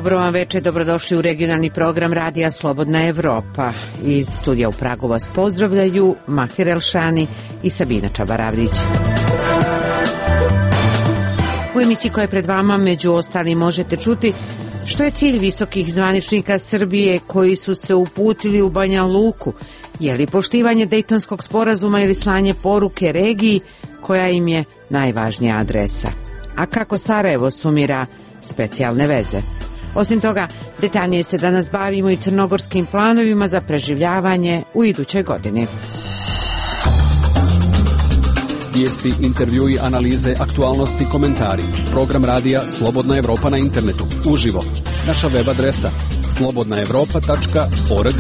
Dobro vam večer, dobrodošli u regionalni program Radija Slobodna Evropa. Iz studija u Pragu vas pozdravljaju Mahir Elšani i Sabina Čabaravdić. U emisiji koja je pred vama, među ostalim, možete čuti što je cilj visokih zvaničnika Srbije koji su se uputili u Banja Luku. Je li poštivanje Dejtonskog sporazuma ili slanje poruke regiji koja im je najvažnija adresa? A kako Sarajevo sumira specijalne veze? Osim toga, detaljnije se danas bavimo i crnogorskim planovima za preživljavanje u idućoj godini. Vijesti, intervjui, analize, aktualnosti, komentari. Program radija Slobodna Evropa na internetu. Uživo. Naša web adresa slobodnaevropa.org.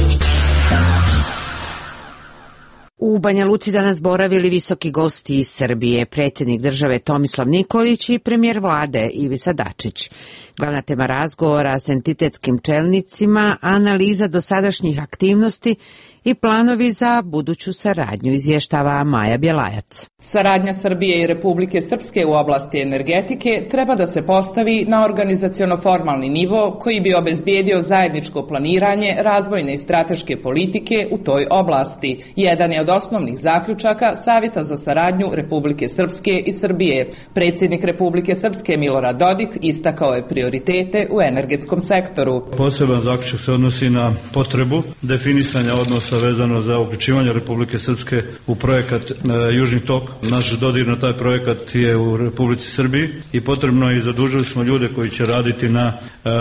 U Banja Luci danas boravili visoki gosti iz Srbije, predsjednik države Tomislav Nikolić i premijer vlade Ivica Dačić. Glavna tema razgovora s entitetskim čelnicima, analiza dosadašnjih aktivnosti i planovi za buduću saradnju, izvještava Maja Bjelajac. Saradnja Srbije i Republike Srpske u oblasti energetike treba da se postavi na organizaciono-formalni nivo koji bi obezbijedio zajedničko planiranje razvojne i strateške politike u toj oblasti. Jedan je od osnovnih zaključaka Savjeta za saradnju Republike Srpske i Srbije. Predsjednik Republike Srpske Milorad Dodik istakao je prioritete u energetskom sektoru. Poseban zaključak se odnosi na potrebu definisanja odnosa vezano za uključivanje Republike Srpske u projekat Južni tok. Naš dodir na taj projekat je u Republici Srbiji i potrebno je i zadužili smo ljude koji će raditi na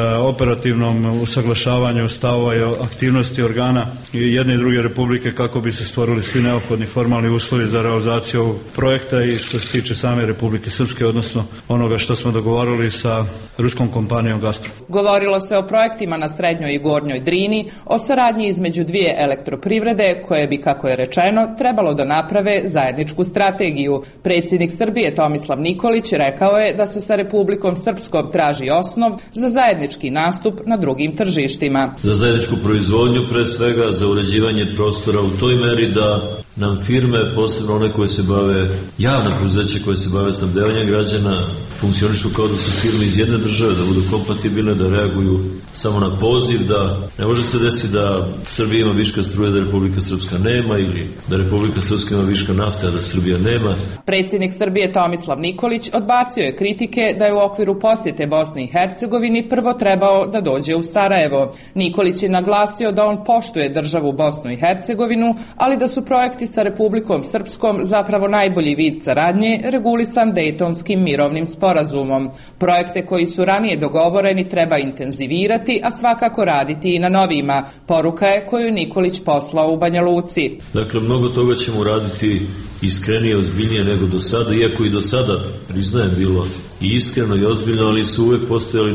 operativnom usaglašavanju stavova i aktivnosti organa jedne i druge republike kako bi se stvorili svi neophodni formalni uslovi za realizaciju ovog projekta i što se tiče same Republike Srpske, odnosno onoga što smo dogovorili sa ruskom kompanijom Gazprom. Govorilo se o projektima na Srednjoj i Gornjoj Drini, o saradnji između dvije elektroprivrede koje bi, kako je rečeno, trebalo da naprave zajedničku strategiju. Predsjednik Srbije Tomislav Nikolić rekao je da se sa Republikom Srpskom traži osnov za zajednički nastup na drugim tržištima. Za zajedničku proizvodnju, pre svega za uređivanje prostora u toj meri da nam firme, posebno one koje se bave, javne preduzeća koje se bave snabdevanjem građana, funkcionišu kao da su firme iz jedne države, da budu kompatibilne, da reaguju samo na poziv, da ne može se desiti da Srbija ima viška struje, da Republika Srpska nema, ili da Republika Srpska ima viška nafte, a da Srbija nema. Predsjednik Srbije Tomislav Nikolić odbacio je kritike da je u okviru posjete Bosni i Hercegovini prvo trebao da dođe u Sarajevo. Nikolić je naglasio da on poštuje državu Bosnu i Hercegovinu, ali da su projekti sa Republikom Srpskom zapravo najbolji vid saradnje regulisan Dejtonskim mirovnim sporazumom. Projekte koji su ranije dogovoreni treba intenzivirati, a svakako raditi i na novima. Poruka je koju Nikolić poslao u Banja Luci. Dakle, mnogo toga ćemo raditi iskrenije, ozbiljnije nego do sada, iako i do sada, priznajem, bilo i iskreno i ozbiljno, ali su uvek postojali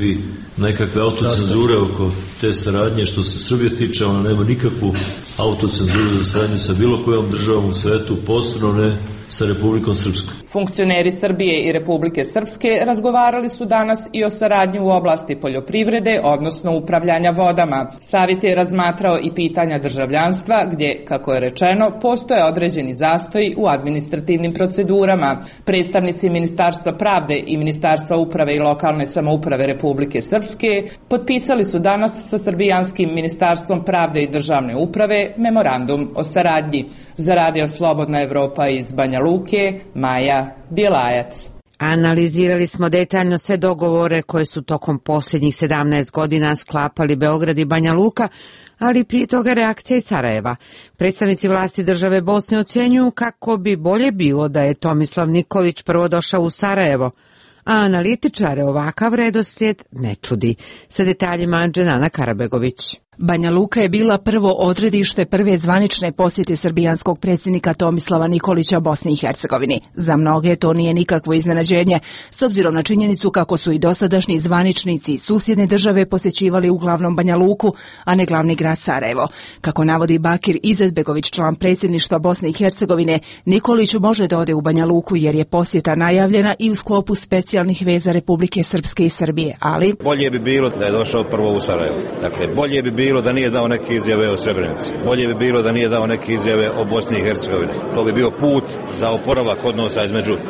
nekakve autocenzure oko te saradnje. Što se Srbije tiče, ona nema nikakvu autocenzuru za saradnju sa bilo kojom državom u svetu, posebno ne sa Republikom Srpskom. Funkcioneri Srbije i Republike Srpske razgovarali su danas i o saradnji u oblasti poljoprivrede, odnosno upravljanja vodama. Savjet je razmatrao i pitanja državljanstva, gdje, kako je rečeno, postoje određeni zastoji u administrativnim procedurama. Predstavnici Ministarstva pravde i Ministarstva uprave i lokalne samouprave Republike Srpske potpisali su danas sa srbijanskim Ministarstvom pravde i državne uprave memorandum o saradnji. Za Radio Slobodna Evropa iz Banja Luke, Maja Bjelajac. Analizirali smo detaljno sve dogovore koje su tokom posljednjih 17 godina sklapali Beograd i Banja Luka, ali prije toga reakcija iz Sarajeva. Predstavnici vlasti države Bosne ocjenjuju kako bi bolje bilo da je Tomislav Nikolić prvo došao u Sarajevo, a analitičare ovakav redoslijed ne čudi. Sa detaljima Dženana Karabegović. Banja Luka je bila prvo odredište prve zvanične posjete srbijanskog predsjednika Tomislava Nikolića Bosni i Hercegovini. Za mnoge to nije nikakvo iznenađenje, s obzirom na činjenicu kako su i dosadašnji zvaničnici iz susjedne države posjećivali uglavnom Banja Luku, a ne glavni grad Sarajevo. Kako navodi Bakir Izetbegović, član predsjedništva Bosne i Hercegovine, Nikolić može da ode u Banja Luku jer je posjeta najavljena i u sklopu specijalnih veza Republike Srpske i Srbije, ali bolje bi bilo da je došao prvo u Sarajevo. Dakle, bolje bi bilo da nije dao neke izjave o Srebrenici. Bolje bi bilo da nije dao neke izjave o Bosni i Hercegovini. To bi bio put za oporavak odnosa između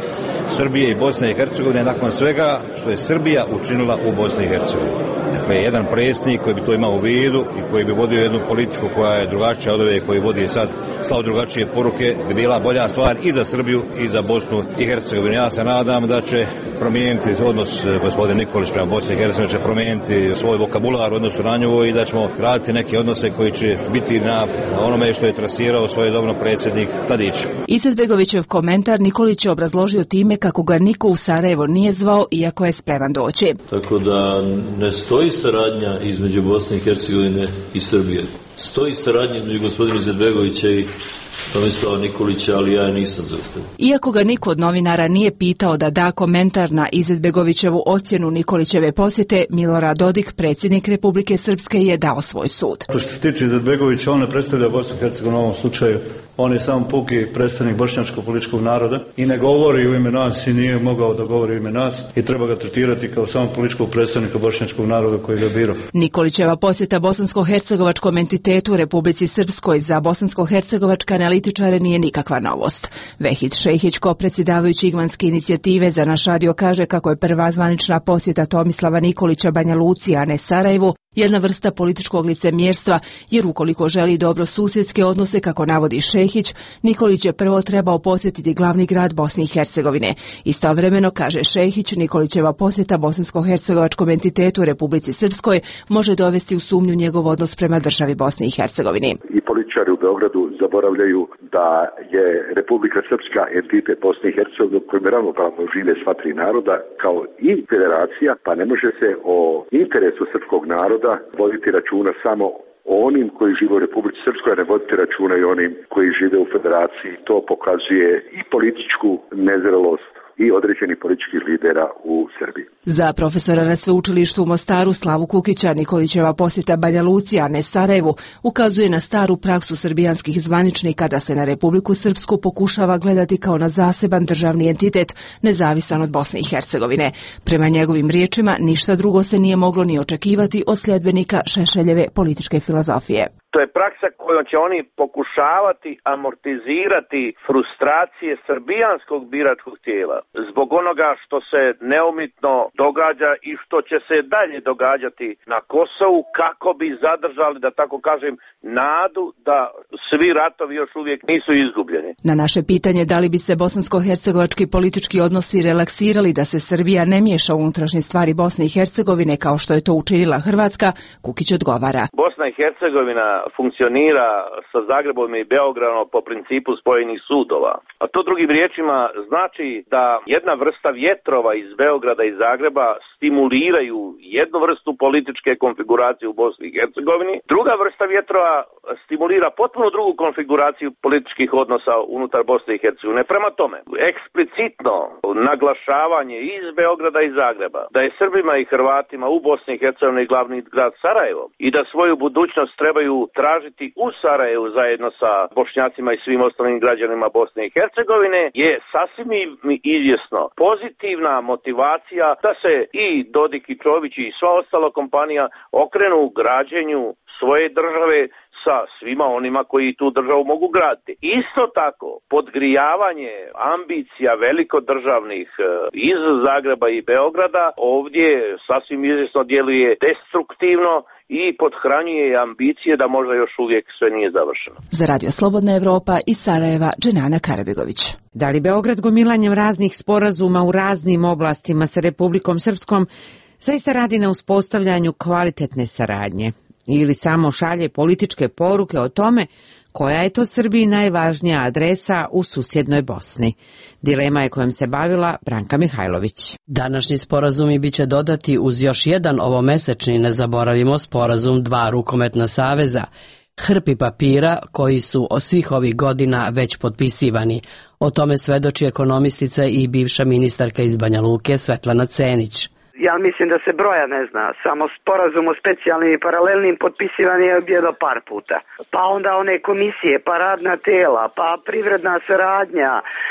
Srbije i Bosne i Hercegovine nakon svega što je Srbija učinila u Bosni i Hercegovini. Dakle, jedan predsjednik koji bi to imao u vidu i koji bi vodio jednu politiku koja je drugačija od ove koji vodi sad, slao drugačije poruke, bi bila bolja stvar i za Srbiju i za Bosnu i Hercegovinu. Ja se nadam da će promijeniti odnos gospodin Nikolić prema Bosni i Hercegovini, će promijeniti svoj vokabular u odnosu na nju i da ćemo graditi neke odnose koji će biti na onome što je trasirao svojedobno predsjednik Tadić. Izetbegovićev komentar Nikolić je obrazložio time kako ga niko u Sarajevo nije zvao iako je spreman doći. Tako da ne stoji saradnja između Bosne i Hercegovine i Srbije. Stoji saradnja između gospodina Izetbegovića i Tomislava Nikolića, ali ja nisam zaustavio. Iako ga niko od novinara nije pitao da da komentar na Izetbegovićevu ocjenu Nikolićeve posjete, Milorad Dodik, predsjednik Republike Srpske, je dao svoj sud. Što se tiče Izetbegovića, on ne predstavlja Bosnu i Hercegovinu u ovom slučaju. On je samo puki predstavnik bošnjačkog političkog naroda i ne govori u ime nas i nije mogao da govori u ime nas i treba ga tretirati kao samo političkog predstavnika bošnjačkog naroda koji ga birao. Nikolićeva posjeta bosansko-hercegovačkom entitetu Republici Srpskoj za bosansko-hercegovačke analitičare nije nikakva novost. Vehid Šehić, predsjedavajući Igmanske inicijative, za naš radio kaže kako je prva zvanična posjeta Tomislava Nikolića Banja Luci, a ne Sarajevu, jedna vrsta političkog licemjerstva, jer ukoliko želi dobro susjedske odnose, kako navodi Šehić, Nikolić je prvo trebao posjetiti glavni grad Bosne i Hercegovine. Istovremeno, kaže Šehić, Nikolićeva posjeta bosansko-hercegovačkom entitetu Republici Srpskoj može dovesti u sumnju njegov odnos prema državi Bosne i Hercegovine. I političari u Beogradu zaboravljaju da je Republika Srpska entitet Bosne i Hercegovine u kojem ravnopravno žive sva tri naroda kao i federacija, pa ne može se o interesu srpskog naroda voditi računa samo o onim koji žive u Republici Srpskoj, a ne voditi računa i onim koji žive u federaciji. To pokazuje i političku nezrelost i određenih političkih lidera u Srbiji. Za profesora na sveučilištu u Mostaru Slavu Kukića, Nikolićeva posjeta Banja Luci, a ne Sarajevu, ukazuje na staru praksu srbijanskih zvaničnika da se na Republiku Srpsku pokušava gledati kao na zaseban državni entitet, nezavisan od Bosne i Hercegovine. Prema njegovim riječima, ništa drugo se nije moglo ni očekivati od sljedbenika Šešeljeve političke filozofije. To je praksa kojom će oni pokušavati amortizirati frustracije srbijanskog biračkog tijela zbog onoga što se neumitno događa i što će se dalje događati na Kosovu, kako bi zadržali, da tako kažem, nadu da svi ratovi još uvijek nisu izgubljeni. Na naše pitanje da li bi se bosansko-hercegovački politički odnosi relaksirali da se Srbija ne miješa u unutrašnje stvari Bosne i Hercegovine kao što je to učinila Hrvatska, Kukić odgovara. Bosna i Hercegovina funkcionira sa Zagrebom i Beogradom po principu spojenih sudova. A to drugim riječima znači da jedna vrsta vjetrova iz Beograda i Zagreba stimuliraju jednu vrstu političke konfiguracije u Bosni i Hercegovini, druga vrsta vjetrova stimulira potpuno drugu konfiguraciju političkih odnosa unutar Bosne i Hercegovine. Prema tome, eksplicitno naglašavanje iz Beograda i Zagreba da je Srbima i Hrvatima u Bosni i Hercegovini glavni grad Sarajevo i da svoju budućnost trebaju tražiti u Sarajevu zajedno sa Bošnjacima i svim ostalim građanima Bosne i Hercegovine je sasvim izvjesno pozitivna motivacija da se i Dodik i Čović i sva ostala kompanija okrenu građenju svoje države sa svima onima koji tu državu mogu graditi. Isto tako, podgrijavanje ambicija velikodržavnih iz Zagreba i Beograda ovdje sasvim izvjesno djeluje destruktivno i podhranjuje ambicije da možda još uvijek sve nije završeno. Za Radio Slobodna Evropa iz Sarajeva, Dženana Karabegović. Da li Beograd gomilanjem raznih sporazuma u raznim oblastima sa Republikom Srpskom zaista radi na uspostavljanju kvalitetne saradnje? Ili samo šalje političke poruke o tome koja je to Srbiji najvažnija adresa u susjednoj Bosni? Dilema je kojom se bavila Branka Mihajlović. Današnji sporazumi biće dodati uz još jedan ovomesečni, ne zaboravimo, sporazum dva rukometna saveza, hrpi papira koji su svih ovih godina već potpisivani. O tome svedoči ekonomistica i bivša ministarka iz Banja Luke Svetlana Cenić. Ja mislim da se broja ne zna, samo sporazum o specijalnim i paralelnim potpisivan je jedno par puta. Pa onda one komisije, pa radna tela, pa privredna saradnja,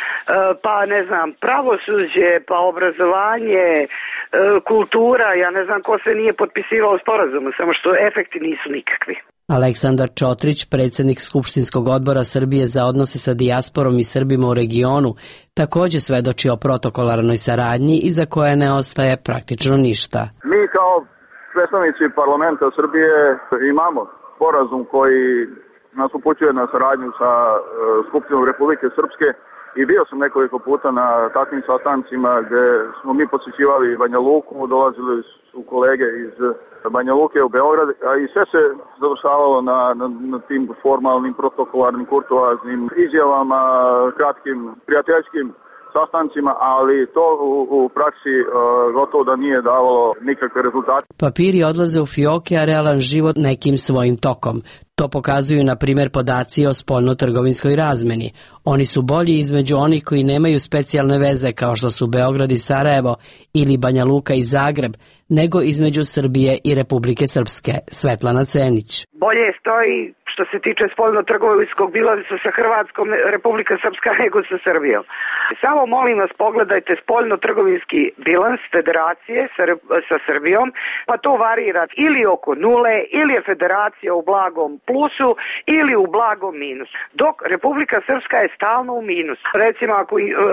pa ne znam, pravosuđe, pa obrazovanje, kultura, ja ne znam ko se nije potpisivao sporazumu, samo što efekti nisu nikakvi. Aleksandar Čotrić, predsjednik Skupštinskog odbora Srbije za odnose sa dijasporom i Srbima u regionu, također svedoči o protokolarnoj saradnji iza koje ne ostaje praktično ništa. Mi kao predstavnici parlamenta Srbije imamo sporazum koji nas upućuje na saradnju sa Skupštinom Republike Srpske i bio sam nekoliko puta na takvim sastancima gdje smo mi posjećivali Banja Luku, dolazili su kolege iz Banja Luke u Beograd, a i sve se završavalo na tim formalnim, protokolarnim, kurtoaznim izjavama, kratkim, prijateljskim sastancima, ali to u praksi gotovo da nije davalo nikakve rezultate. Papiri odlaze u fioke, a realan život nekim svojim tokom. To pokazuju, na primjer, podaci o spoljno-trgovinskoj razmeni. Oni su bolji između onih koji nemaju specijalne veze kao što su Beograd i Sarajevo ili Banja Luka i Zagreb, nego između Srbije i Republike Srpske. Svetlana Cenić. Bolje stoji što se tiče spoljno-trgovinskog bilansa sa Hrvatskom, Republika Srpska nego sa Srbijom. Samo molim vas pogledajte spoljno-trgovinski bilans federacije sa Srbijom, pa to varira ili oko nule, ili je federacija u blagom plusu, ili u blagom minusu. Dok Republika Srpska je stalno u minusu. Recimo ako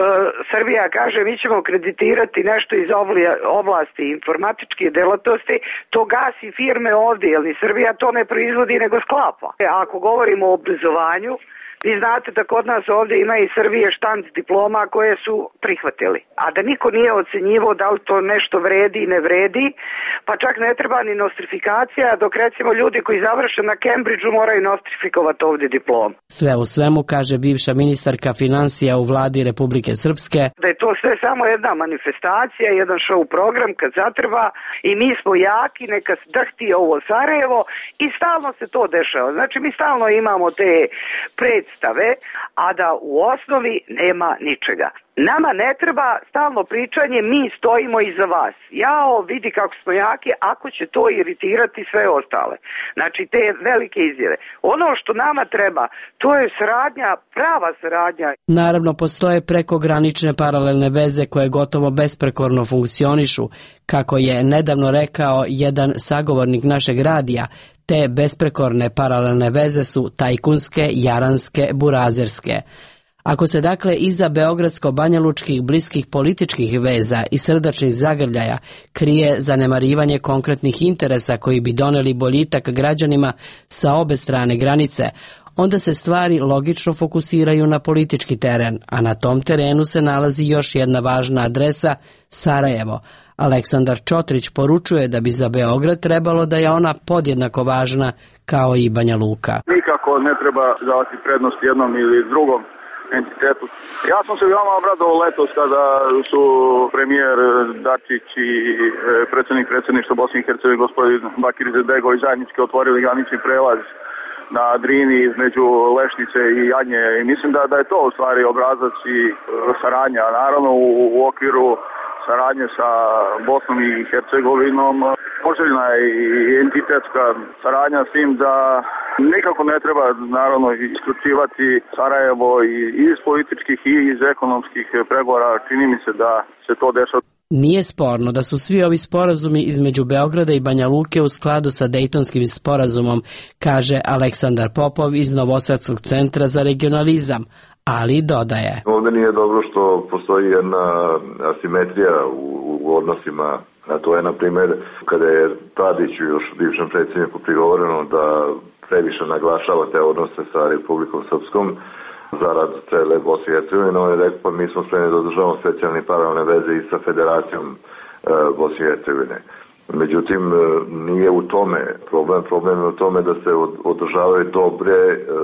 Srbija kaže mi ćemo kreditirati nešto iz oblasti informatičke delatnosti, to gasi firme ovdje, jer ni Srbija to ne proizvodi nego sklapa. Ako govorimo o obrazovanju, vi znate da kod nas ovdje ima i Srbije štanc diploma koje su prihvatili. A da niko nije ocenjivao da li to nešto vredi i ne vredi, pa čak ne treba ni nostrifikacija, dok recimo ljudi koji završe na Cambridgeu moraju nostrifikovati ovdje diplom. Sve u svemu, kaže bivša ministarka financija u vladi Republike Srpske, da je to sve samo jedna manifestacija, jedan show program kad zatreba i mi smo jaki, neka drhti ovo Sarajevo i stalno se to dešava. Znači mi stalno imamo te predstave, a da u osnovi nema ničega. Nama ne treba stalno pričanje, mi stojimo iza vas. Jao, vidi kako smo jaki, ako će to iritirati sve ostale. Znači, te velike izjave. Ono što nama treba, to je saradnja, prava saradnja. Naravno, postoje prekogranične paralelne veze koje gotovo besprekorno funkcionišu, kako je nedavno rekao jedan sagovornik našeg radija. Te besprekorne paralelne veze su tajkunske, jaranske, burazerske. Ako se dakle iza beogradsko-banjalučkih bliskih političkih veza i srdačnih zagrljaja krije zanemarivanje konkretnih interesa koji bi doneli boljitak građanima sa obe strane granice, onda se stvari logično fokusiraju na politički teren, a na tom terenu se nalazi još jedna važna adresa, Sarajevo. Aleksandar Čotrić poručuje da bi za Beograd trebalo da je ona podjednako važna kao i Banja Luka. Nikako ne treba davati prednost jednom ili drugom entitetu. Ja sam se veoma obradovao letos kada su premijer Dačić i predsjedništva Bosne i Hercegovine gospodin Bakir Izetbegović zajednički otvorili granični prelaz na Drini između Lešnice i Janje. I mislim da je to u stvari obrazac i saradnja. Naravno u okviru saradnje sa Bosnom i Hercegovinom poželjna je i entitetska saradnja s tim da nikako ne treba naravno isključivati Sarajevo i iz političkih i iz ekonomskih pregovora. Čini mi se da se to dešava. Nije sporno da su svi ovi sporazumi između Beograda i Banja Luke u skladu sa Dejtonskim sporazumom, kaže Aleksandar Popov iz Novosadskog centra za regionalizam, ali dodaje. Ovdje nije dobro što postoji jedna asimetrija u odnosima, a to je na primjer kada je Tadiću još bivšem predsjedniku prigovoreno da previše naglašava te odnose sa Republikom Srpskom zarad cele Bosne i Hercegovine, on je rekao pa mi smo spremni da održavamo specijalne paralelne veze i sa Federacijom Bosne i Hercegovine. Međutim, nije u tome problem je u tome da se održavaju dobre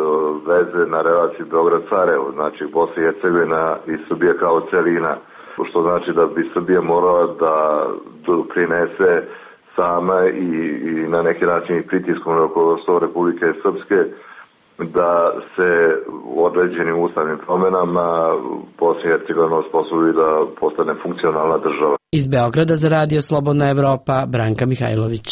veze na relaciji Beograd-Sarajevo, znači Bosna i Hercegovina i Srbija kao celina, što znači da bi Srbija morala da doprinese sama i na neki način i pritiskom na rukovodstvo Republike Srpske da se u određenim ustavnim promjenama Bosna i Hercegovina osposobi da postane funkcionalna država. Iz Beograda za Radio Slobodna Evropa, Branka Mihajlović.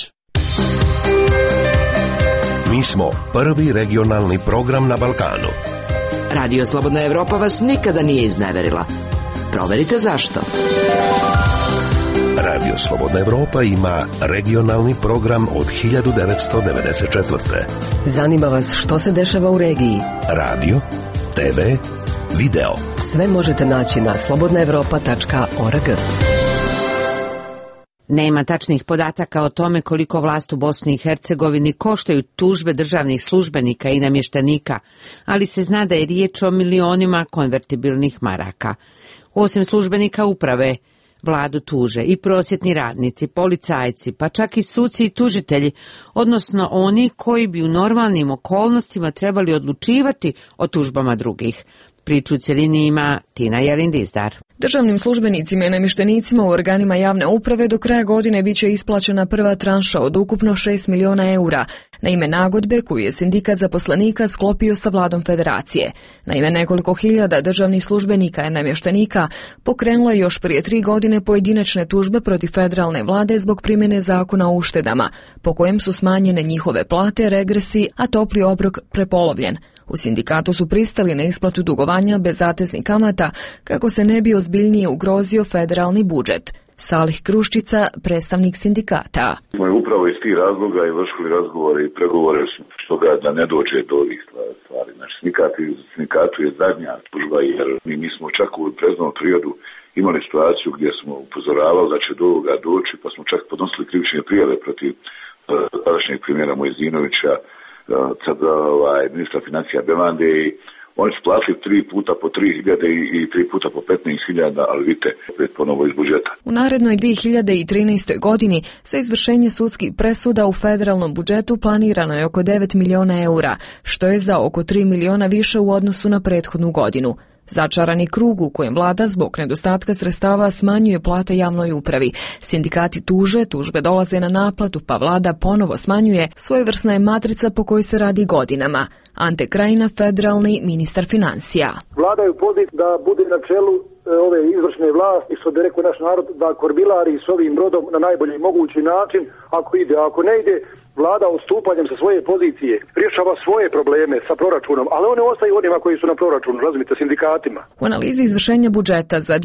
Mi smo prvi regionalni program na Balkanu. Radio Slobodna Evropa vas nikada nije izneverila. Proverite zašto. Radio Slobodna Evropa ima regionalni program od 1994. Zanima vas što se dešava u regiji? Radio, TV, video. Sve možete naći na slobodnaevropa.org. Nema tačnih podataka o tome koliko vlast u Bosni i Hercegovini koštaju tužbe državnih službenika i namještenika, ali se zna da je riječ o milionima konvertibilnih maraka. Osim službenika uprave, vladu tuže i prosvjetni radnici, policajci, pa čak i suci i tužitelji, odnosno oni koji bi u normalnim okolnostima trebali odlučivati o tužbama drugih. Priču u cjelini ima Tina Jelin-Dizdar. Državnim službenicima i namještenicima u organima javne uprave do kraja godine bit će isplaćena prva tranša od ukupno 6 miliona eura na ime nagodbe koju je sindikat zaposlenika sklopio sa vladom federacije. Naime, nekoliko hiljada državnih službenika i namještenika pokrenulo je još prije 3 godine pojedinačne tužbe protiv federalne vlade zbog primjene zakona o uštedama, po kojem su smanjene njihove plate, regresi, a topli obrok prepolovljen. U sindikatu su pristali na isplatu dugovanja bez zateznih kamata kako se ne bi ozbiljnije ugrozio federalni budžet. Salih Kruščica, predstavnik sindikata. Smo je upravo iz tih razloga i vršili razgovore i pregovore što da ne dođe do ovih stvari. Znači, sindikatu je zadnja tužba jer mi nismo čak u prethodnom periodu imali situaciju gdje smo upozoravali da će do ovoga doći, pa smo čak podnosili krivične prijave protiv tadašnjeg premijera Mojzinovića, sad ministra financija Belande, i oni su platili 3 puta po 3.000 i 3 puta po 15.000, ali vidite, opet ponovo iz budžeta. U narednoj 2013. godini za izvršenje sudskih presuda u federalnom budžetu planirano je oko 9 miliona eura, što je za oko 3 miliona više u odnosu na prethodnu godinu. Začarani krug u kojem vlada zbog nedostatka sredstava smanjuje plate javnoj upravi. Sindikati tuže, tužbe dolaze na naplatu, pa vlada ponovo smanjuje. Svojevrsna je matrica po kojoj se radi godinama. Ante Krajina, federalni ministar financija. Vlada je u poziciji da bude na čelu ove izvršne vlasti, što bi rekao naš narod, da korbilari s ovim brodom na najbolji mogući način, ako ide. Ako ne ide, vlada ustupanjem sa svoje pozicije rješava svoje probleme sa proračunom, ali one ostaju onima koji su na proračunu, razumite, sindikatima. U analizi izvršenja budžeta za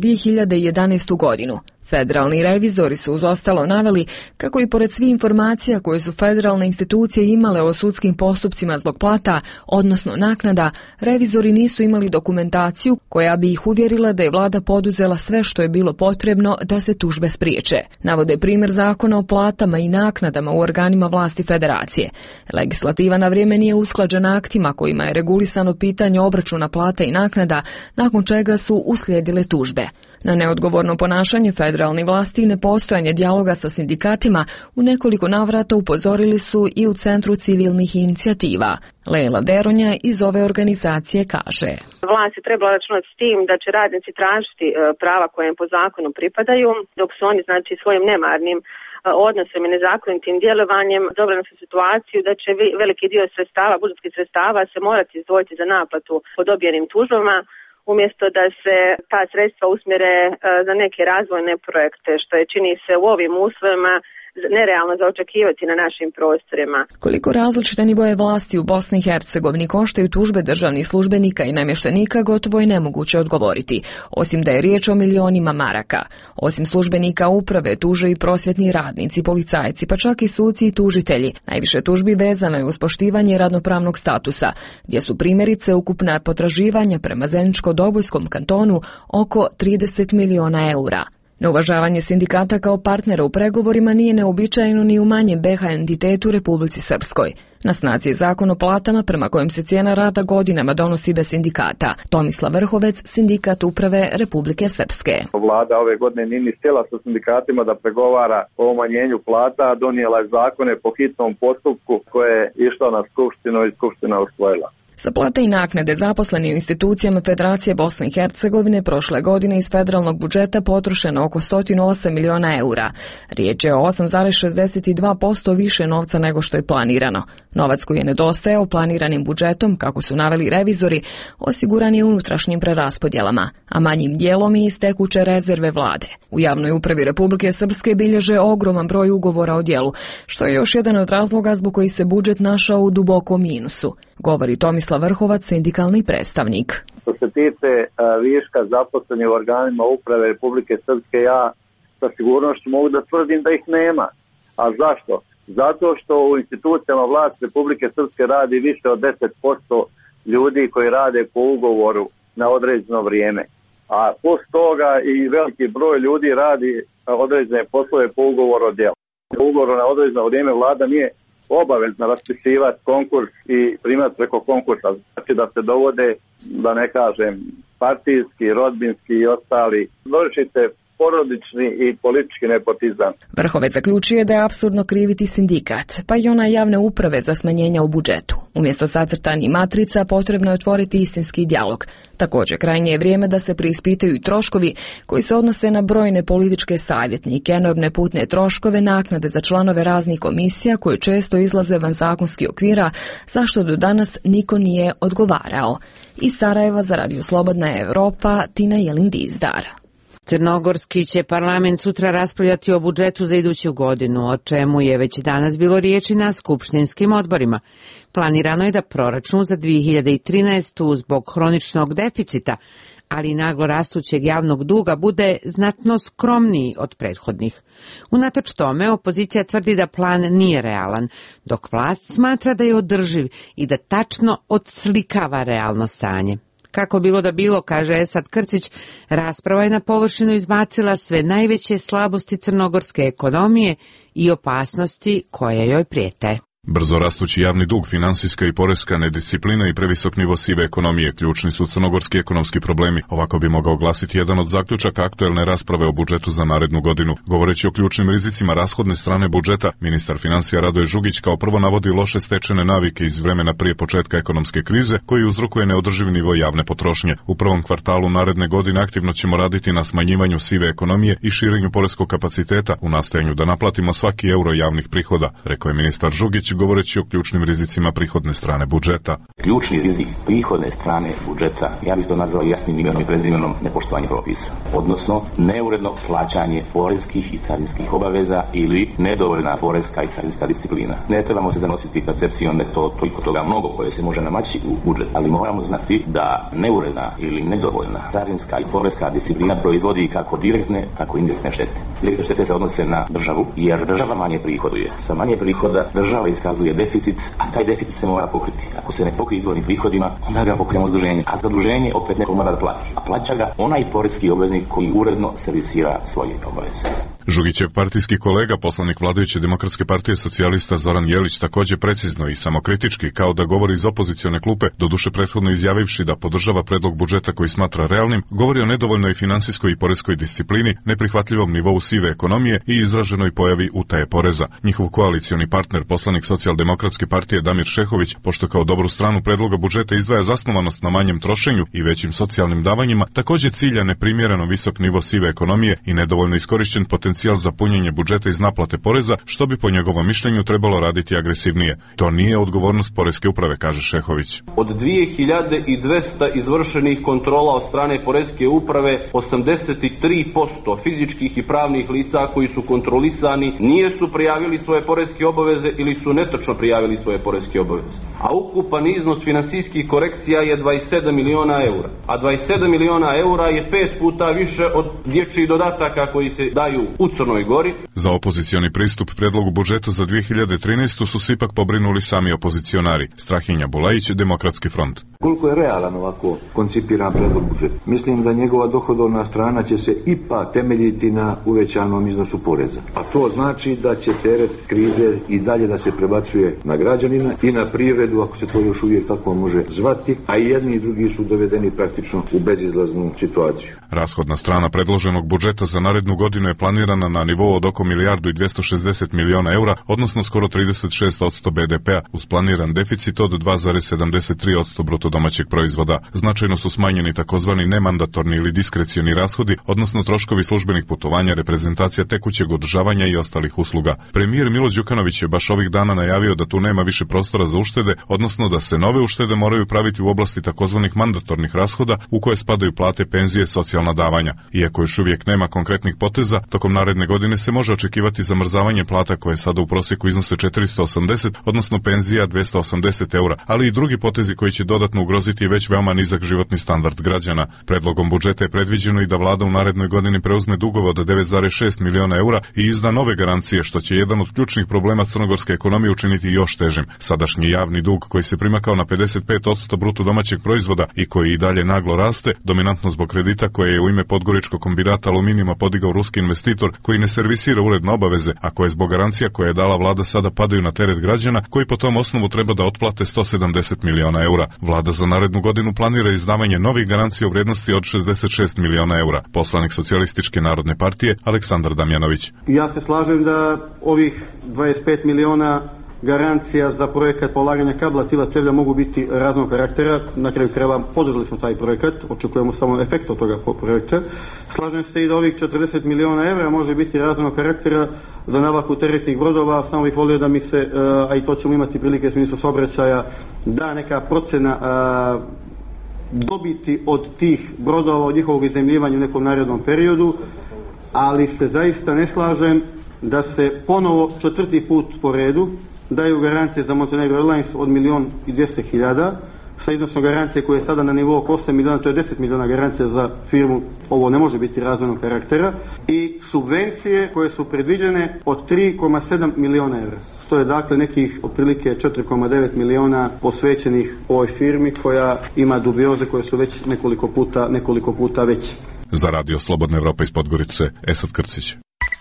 2011. godinu federalni revizori su uz ostalo naveli kako i pored svih informacija koje su federalne institucije imale o sudskim postupcima zbog plata, odnosno naknada, revizori nisu imali dokumentaciju koja bi ih uvjerila da je vlada poduzela sve što je bilo potrebno da se tužbe spriječe. Navode primjer zakona o platama i naknadama u organima vlasti federacije. Legislativa na vrijeme nije usklađena aktima kojima je regulisano pitanje obračuna plata i naknada, nakon čega su uslijedile tužbe. Na neodgovorno ponašanje federalnih vlasti i nepostojanje dijaloga sa sindikatima u nekoliko navrata upozorili su i u Centru civilnih inicijativa. Leila Deronja iz ove organizacije kaže: Vlast je trebala računati s tim da će radnici tražiti prava koje im po zakonu pripadaju, dok su oni svojim nemarnim odnosom i nezakonitim djelovanjem doveli su situaciju da će veliki dio sredstava, budžetskih sredstava se morati izdvojiti za naplatu po dobijenim tužbama, umjesto da se ta sredstva usmjere za neke razvojne projekte, što je, čini se, u ovim uslovima nerealno za očekivati na našim prostorima. Koliko različite nivoje vlasti u Bosni i Hercegovini koštaju tužbe državnih službenika i namještenika, gotovo je nemoguće odgovoriti, osim da je riječ o milionima maraka. Osim službenika uprave tuže i prosvjetni radnici, policajci, pa čak i suci i tužitelji. Najviše tužbi vezano je uz poštivanje radnopravnog statusa, gdje su primjerice ukupna potraživanja prema Zeničko-Dobojskom kantonu oko 30 miliona eura. Neuvažavanje sindikata kao partnera u pregovorima nije neobičajeno ni u manjem BH entitetu u Republici Srpskoj. Na snazi je zakon o platama prema kojem se cijena rada godinama donosi bez sindikata. Tomislav Vrhovec, sindikat uprave Republike Srpske. Vlada ove godine nije ni htjela sa sindikatima da pregovara o umanjenju plata, donijela je zakone po hitnom postupku koje je išlo na skupštinu i skupština usvojila. Za plate i naknade zaposleni u institucijama Federacije Bosne i Hercegovine prošle godine iz federalnog budžeta potrošeno oko 108 miliona eura. Riječ je o 8,62% više novca nego što je planirano. Novac koji je nedostajao planiranim budžetom, kako su naveli revizori, osiguran je unutrašnjim preraspodjelama, a manjim dijelom i iz tekuće rezerve vlade. U javnoj upravi Republike Srpske bilježe ogroman broj ugovora o djelu, što je još jedan od razloga zbog koji se budžet našao u dubokom minusu, govori Tomislav Vrhovac, sindikalni predstavnik. Što se tiče viška zaposlenih u organima uprave Republike Srpske, ja sa sigurnošću mogu da tvrdim da ih nema. A zašto? Zato što u institucijama vlasti Republike Srpske radi više od 10% ljudi koji rade po ugovoru na određeno vrijeme. A post toga i veliki broj ljudi radi određene poslove po ugovoru o djelu. Po ugovoru na određeno vrijeme vlada nije obavezna raspisivati konkurs i primati preko konkursa. Znači da se dovode, da ne kažem, partijski, rodbinski i ostali. Vršite porodični i politički nepotizam. Vrhovec zaključuje da je apsurdno kriviti sindikat, pa i ona javne uprave za smanjenja u budžetu. Umjesto zacrtanih matrica potrebno je otvoriti istinski dijalog. Također, krajnje je vrijeme da se preispitaju i troškovi koji se odnose na brojne političke savjetnike, enormne putne troškove, naknade za članove raznih komisija koje često izlaze van zakonskih okvira, zašto do danas niko nije odgovarao. Iz Sarajeva za Radio Slobodna Evropa, Tina Jelin-Dizdar. Crnogorski će parlament sutra raspravljati o budžetu za iduću godinu, o čemu je već danas bilo riječi na skupštinskim odborima. Planirano je da proračun za 2013. zbog hroničnog deficita, ali i naglo rastućeg javnog duga bude znatno skromniji od prethodnih. Unatoč tome, opozicija tvrdi da plan nije realan, dok vlast smatra da je održiv i da tačno odslikava realno stanje. Kako bilo da bilo, kaže Esad Krcić, rasprava je na površinu izbacila sve najveće slabosti crnogorske ekonomije i opasnosti koje joj prijete. Brzo rastući javni dug, finansijska i poreska nedisciplina i previsok nivo sive ekonomije ključni su crnogorski ekonomski problemi. Ovako bi mogao glasiti jedan od zaključaka aktuelne rasprave o budžetu za narednu godinu. Govoreći o ključnim rizicima rashodne strane budžeta, ministar financija Radoje Žugić kao prvo navodi loše stečene navike iz vremena prije početka ekonomske krize, koji uzrokuje neodrživ nivo javne potrošnje. U prvom kvartalu naredne godine aktivno ćemo raditi na smanjivanju sive ekonomije i širenju poreskog kapaciteta u nastojanju da naplatimo svaki euro javnih prihoda, rekao je ministar Žugić govoreći o ključnim rizicima prihodne strane budžeta. Ključni rizik prihodne strane budžeta, ja bih to nazvao jasnim imenom i prezimenom, nepoštovanje propisa, odnosno neuredno plaćanje poreskih i carinskih obaveza ili nedovoljna poreska i carinska disciplina. Ne trebamo se zanositi percepcijom da je to toliko toga mnogo koje se može namaći u budžet, ali moramo znati da neuredna ili nedovoljna carinska i poreska disciplina proizvodi kako direktne, tako i indirektne štete. Direktne štete se odnose na državu, jer država manje prihoduje. Sa manje prihoda država iskazuje deficit, a taj deficit se mora pokriti. Ako se ne pokrije izvornim prihodima, onda ga pokrijemo zaduženje. A zaduženje opet neko mora da plati. A plaća ga onaj poreski obveznik koji uredno servisira svoje obaveze. Žugićev partijski kolega, poslanik vladajuće Demokratske partije socijalista Zoran Jelić, također precizno i samokritički, kao da govori iz opozicione klupe, doduše prethodno izjavivši da podržava predlog budžeta koji smatra realnim, govori o nedovoljnoj finansijskoj i poreskoj disciplini, neprihvatljivom nivou sive ekonomije i izraženoj pojavi utaje poreza. Njihov koalicioni partner, poslanik Socijaldemokratske partije Damir Šehović, pošto kao dobru stranu predloga budžeta izdvaja zasnovanost na manjem trošenju i većim socijalnim davanjima, također cilja neprimjereno visok nivo sive ekonomije i nedovoljno iskorišćen potencijal za punjenje budžeta iz naplate poreza, što bi po njegovom mišljenju trebalo raditi agresivnije. To nije odgovornost poreske uprave, kaže Šehović. Od 2200 izvršenih kontrola od strane poreske uprave, 83% fizičkih i pravnih lica koji su kontrolisani nisu prijavili svoje poreske obaveze ili su netočno prijavili svoje poreske obaveze. A ukupan iznos finansijskih korekcija je 27 miliona eura. A 27 miliona eura je 5 puta više od dječjih dodataka koji se daju u Crnoj Gori. Za opozicioni pristup predlogu budžeta za 2013. su se ipak pobrinuli sami opozicionari. Strahinja Bulajić, Demokratski front. Koliko je realan ovako koncipiran predlog budžeta? Mislim da njegova dohodovna strana će se ipak temeljiti na uvećanom iznosu poreza. A to znači da će teret krize i dalje da se prebacuje na građanina i na privredu, ako se to još uvijek tako može zvati, a i jedni i drugi su dovedeni praktično u bezizlaznu situaciju. Rashodna strana predloženog budžeta za narednu godinu je planirana na nivou od oko 1.260 miliona eura, odnosno skoro 36% BDP-a, uz planiran deficit od 2,73% brutodomaćeg proizvoda. Značajno su smanjeni takozvani nemandatorni ili diskrecioni rashodi, odnosno troškovi službenih putovanja, reprezentacija tekućeg održavanja i ostalih usluga. Premijer Milo Đukanović je baš ovih dana najavio da tu nema više prostora za uštede, odnosno da se nove uštede moraju praviti u oblasti takozvanih mandatornih rashoda u koje spadaju plate, penzije, socijalna davanja. Iako još uvijek nema konkretnih poteza, tokom naredne godine se može očekivati zamrzavanje plata koje sada u prosjeku iznose 480, odnosno penzija 280 eura, ali i drugi potezi koji će dodatno dodatno ugroziti već veoma nizak životni standard građana. Predlogom budžeta je predviđeno i da vlada u narednoj godini preuzme dugove od 9,6 miliona eura i izda nove garancije, što će jedan od ključnih problema crnogorske ekonomije učiniti još težim. Sadašnji javni dug, koji se primakao na 55% bruto domaćeg proizvoda i koji i dalje naglo raste, dominantno zbog kredita koje je u ime Podgoričkog kombinata aluminijuma podigao ruski investitor koji ne servisira uredno obaveze, a koje zbog garancija koje je dala vlada sada padaju na teret građana, koji po tom osnovu treba da otplate 170 miliona eura. Vlada za narednu godinu planira izdavanje novih garancija u vrednosti od 66 miliona eura. Poslanik Socijalističke narodne partije Aleksandar Damjanović. Ja se slažem da ovih 25 miliona garancija za projekat polaganja kabla Tila Cevlja mogu biti raznog karaktera. Na kraju krajeva podržali smo taj projekat, očekujemo samo efekt od toga projekta. Slažem se i da ovih 40 miliona evra može biti raznog karaktera za nabavku teretnih brodova. Samo bih volio da mi se, a i to ćemo imati prilike s ministrom saobraćaja, da neka procena dobiti od tih brodova, od njihovog iznajmljivanja u nekom narednom periodu, ali se zaista ne slažem da se ponovo 4. put po redu daju garancije za Montenegro Airlines od 1.200.000 sa iznosom garancije koje je sada na nivou 8 miliona, to je 10 miliona garancija za firmu, ovo ne može biti razvojnog karaktera, i subvencije koje su predviđene od 3,7 miliona evra. To je dakle nekih otprilike 4,9 miliona posvećenih ovoj firmi koja ima dubioze koje su već nekoliko puta veće. Za Radio Slobodna Evropa iz Podgorice, Esad Krcić.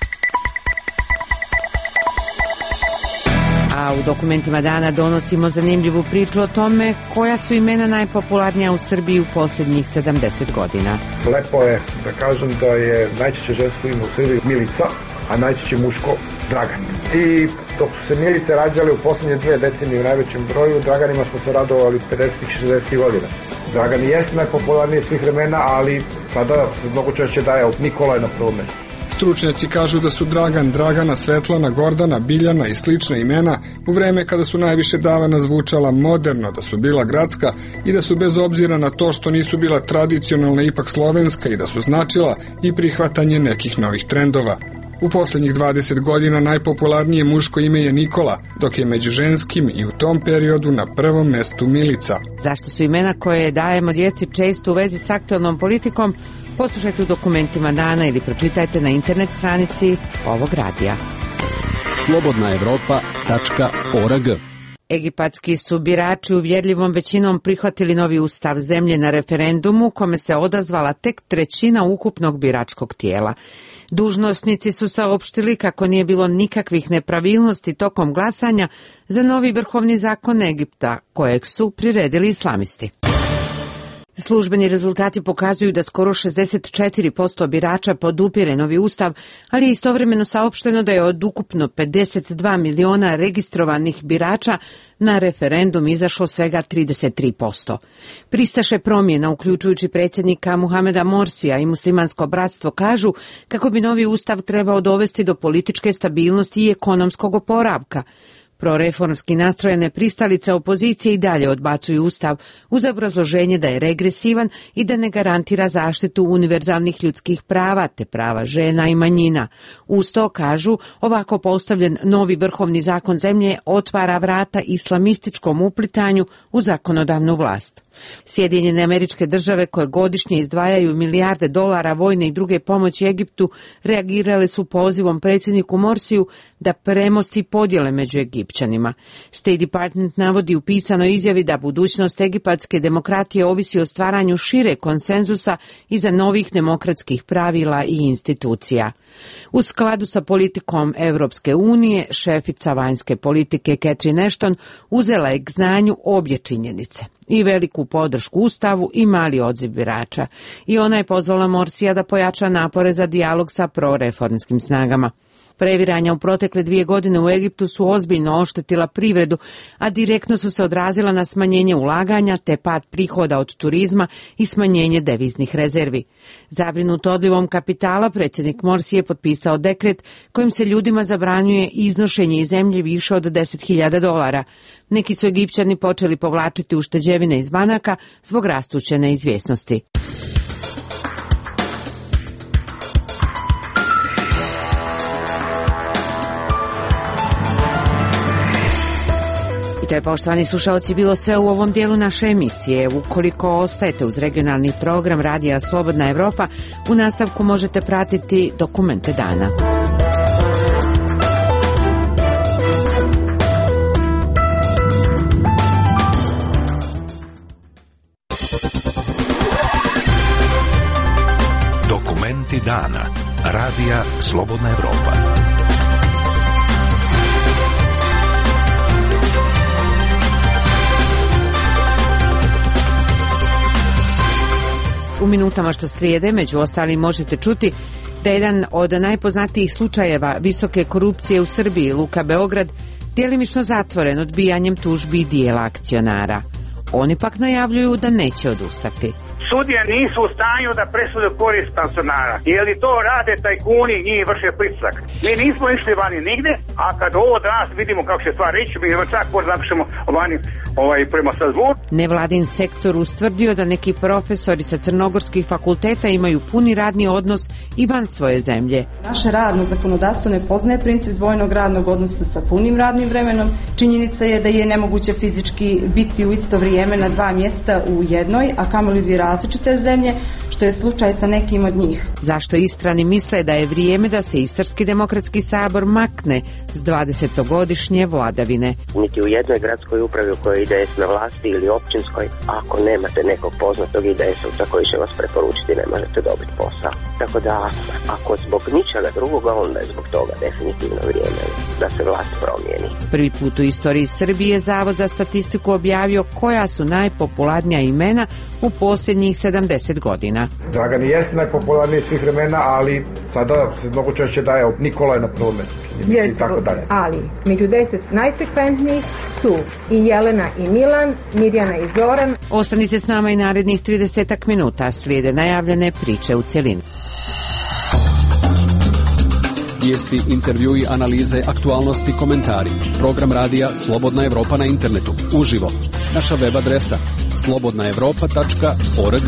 A u dokumentima dana donosimo zanimljivu priču o tome koja su imena najpopularnija u Srbiji u posljednjih 70 godina. Lepo je da kažem da je najčešće žensko ime u Srbiji Milica, a najčešće muško Dragan. I dok su se Milice rađale u posljednje 2 decenije u najvećem broju, Draganima smo se radovali 50-ih i 60-ih godina. Dragan jest najpopularniji svih vremena, ali sada mnogo češće daje Nikola je na prvom mjestu. Stručnjaci kažu da su Dragan, Dragana, Svetlana, Gordana, Biljana i slična imena u vreme kada su najviše davana zvučala moderno, da su bila gradska i da su bez obzira na to što nisu bila tradicionalna ipak slovenska i da su značila i prihvatanje nekih novih trendova. U posljednjih 20 godina najpopularnije muško ime je Nikola, dok je među ženskim i u tom periodu na prvom mestu Milica. Zašto su imena koje dajemo djeci često u vezi s aktualnom politikom? Poslušajte u dokumentima dana ili pročitajte na internet stranici ovog radija. slobodnaevropa.org. Egipatski su birači uvjerljivom većinom prihvatili novi ustav zemlje na referendumu kome se odazvala tek 1/3 ukupnog biračkog tijela. Dužnosnici su saopštili kako nije bilo nikakvih nepravilnosti tokom glasanja za novi vrhovni zakon Egipta, kojeg su priredili islamisti. Službeni rezultati pokazuju da skoro 64% birača podupire novi ustav, ali je istovremeno saopšteno da je od ukupno 52 miliona registrovanih birača na referendum izašlo svega 33%. Pristaše promjena, uključujući predsjednika Muhameda Morsija i muslimansko bratstvo, kažu kako bi novi ustav trebao dovesti do političke stabilnosti i ekonomskog oporavka. Proreformski nastrojene pristalice opozicije i dalje odbacuju ustav uz obrazloženje da je regresivan i da ne garantira zaštitu univerzalnih ljudskih prava te prava žena i manjina. Uz to kažu, ovako postavljen novi vrhovni zakon zemlje otvara vrata islamističkom uplitanju u zakonodavnu vlast. Sjedinjene Američke Države, koje godišnje izdvajaju milijarde dolara vojne i druge pomoći Egiptu, reagirale su pozivom predsjedniku Morsiju da premosti podjele među Egipćanima. State Department navodi u pisanoj izjavi da budućnost egipatske demokratije ovisi o stvaranju šire konsenzusa iza novih demokratskih pravila i institucija. U skladu sa politikom Evropske unije, šefica vanjske politike Catherine Ashton uzela je k znanju obje činjenice, i veliku podršku ustavu i mali odziv birača, i ona je pozvala Morsija da pojača napore za dijalog sa proreformskim snagama. Previranja u protekle 2 godine u Egiptu su ozbiljno oštetila privredu, a direktno su se odrazila na smanjenje ulaganja te pad prihoda od turizma i smanjenje deviznih rezervi. Zabrinut odlivom kapitala, predsjednik Morsi je potpisao dekret kojim se ljudima zabranjuje iznošenje iz zemlje više od $10.000. Neki su Egipćani počeli povlačiti ušteđevine iz banaka zbog rastuće neizvjesnosti. To je, poštovani slušaoci, bilo sve u ovom dijelu naše emisije. Ukoliko ostajete uz regionalni program Radija Slobodna Evropa, u nastavku možete pratiti dokumente dana. Dokumenti dana. Radija Slobodna Evropa. U minutama što slijede, među ostalim, možete čuti da jedan od najpoznatijih slučajeva visoke korupcije u Srbiji, Luka Beograd, djelimično zatvoren odbijanjem tužbi dijela akcionara. Oni pak najavljuju da neće odustati. Sudije nisu u stanju da presude korist akcionara. Je li to rade tajkuni i njih vrše pritisak? Mi nismo išli vani nigde, a kad ovo danas vidimo kako će stvar reći, mi čak možda napišemo vani prema sazvor. Nevladin sektor ustvrdio da neki profesori sa crnogorskih fakulteta imaju puni radni odnos i van svoje zemlje. Naše radno zakonodavstvo ne poznaje princip dvojnog radnog odnosa sa punim radnim vremenom. Činjenica je da je nemoguće fizički biti u isto vrijeme na dva mjesta u jednoj, a kamoli dvije različite zemlje, što je slučaj sa nekim od njih. Zašto Istrani misle da je vrijeme da se Istarski demokratski sabor makne s 20-godišnje vladavine? Niti u jednoj gradskoj upravi u kojoj IDS na vlasti ili općinskoj, ako nemate nekog poznatog IDS-ovca koji će vas preporučiti, ne možete dobiti posao. Tako da, ako zbog ničega drugoga, onda je zbog toga definitivno vrijeme da se vlast promijeni. Prvi put u istoriji Srbije Zavod za statistiku objavio koja su najpopularnija imena u posljednjih 70 godina. Dragan jeste najpopularniji svih vremena, ali sada se mnogo češće daje Nikola je na prvom mjestu i tako dalje. Ali među 10 najfrekventnijih su i Jelena i Milan, Mirjana i Zoran. Ostanite s nama i narednih 30 minuta, slijede najavljene priče u cjelini. Vijesti, intervjui, analize, aktualnosti, komentari. Program radija Slobodna Evropa na internetu. Uživo. Naša web adresa slobodnaevropa.org.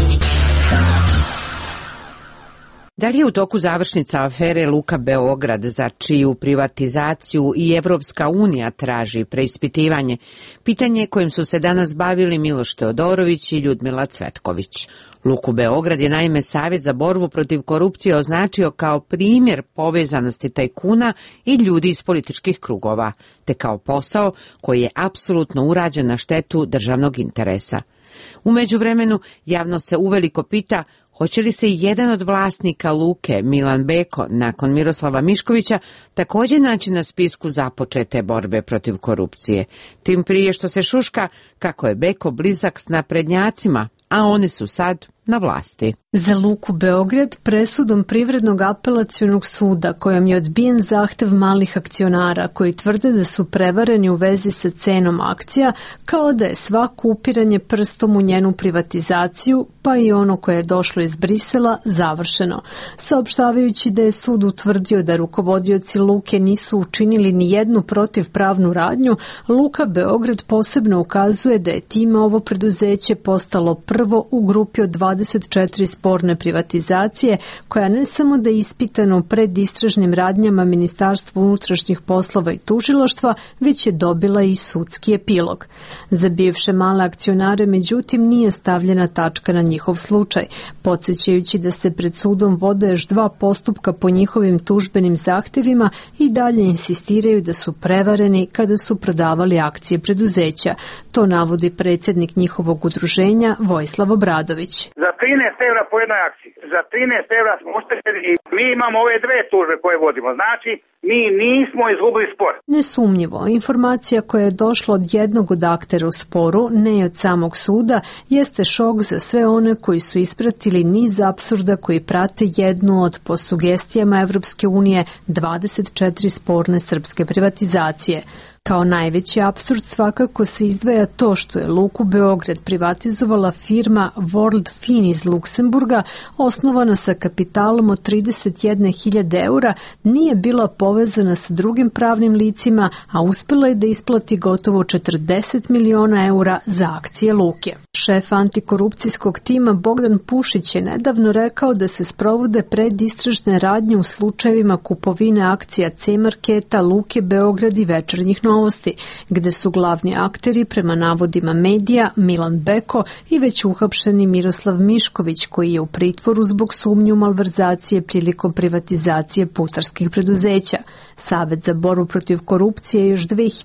Da li je u toku završnica afere Luka Beograd, za čiju privatizaciju i Evropska unija traži preispitivanje? Pitanje kojim su se danas bavili Miloš Teodorović i Ljudmila Cvetković. Luku Beograd je naime Savjet za borbu protiv korupcije označio kao primjer povezanosti tajkuna i ljudi iz političkih krugova, te kao posao koji je apsolutno urađen na štetu državnog interesa. U međuvremenu javno se uveliko pita hoće li se jedan od vlasnika Luke, Milan Beko, nakon Miroslava Miškovića, također naći na spisku započete borbe protiv korupcije. Tim prije što se šuška kako je Beko blizak s naprednjacima, a oni su sad na vlasti. Za Luku Beograd presudom Privrednog apelacionog suda kojom je odbijen zahtev malih akcionara koji tvrde da su prevareni u vezi sa cenom akcija, kao da je svako upiranje prstom u njenu privatizaciju, pa i ono koje je došlo iz Brisela, završeno. Saopštavajući da je sud utvrdio da rukovodioci Luke nisu učinili ni jednu protivpravnu radnju, Luka Beograd posebno ukazuje da je time ovo preduzeće postalo prvo u grupi od 24 sporne privatizacije, koja ne samo da je ispitano pred istražnim radnjama Ministarstva unutrašnjih poslova i tužilaštva, već je dobila i sudski epilog. Za bivše male akcionare, međutim, nije stavljena tačka na njihov slučaj, podsjećajući da se pred sudom vode još 2 postupka po njihovim tužbenim zahtevima i dalje insistiraju da su prevareni kada su prodavali akcije preduzeća. To navodi predsjednik njihovog udruženja Vojislav Obradović. Za 13 evra po jednoj akciji. Za 13 evra smo uštedili i mi imamo ove 2 tužbe koje vodimo. Znači, mi nismo izgubili spor. Nesumnjivo, informacija koja je došla od jednog od aktera u sporu, ne od samog suda, jeste šok za sve one koji su ispratili niz apsurda koji prate jednu od, po sugestijama Evropske unije, 24 sporne srpske privatizacije. Kao najveći apsurd svakako se izdvaja to što je Luku Beograd privatizovala firma World Fin iz Luksemburga, osnovana sa kapitalom od 31.000 eura, nije bila povezana sa drugim pravnim licima, a uspjela je da isplati gotovo 40 miliona eura za akcije Luke. Šef antikorupcijskog tima Bogdan Pušić je nedavno rekao da se sprovode predistražne radnje u slučajevima kupovine akcija C-marketa, Luke Beograd i Večernjih novosti, gde su glavni akteri prema navodima medija Milan Beko i već uhapšeni Miroslav Mišković, koji je u pritvoru zbog sumnje u malverzacije prilikom privatizacije putarskih preduzeća. Savet za borbu protiv korupcije još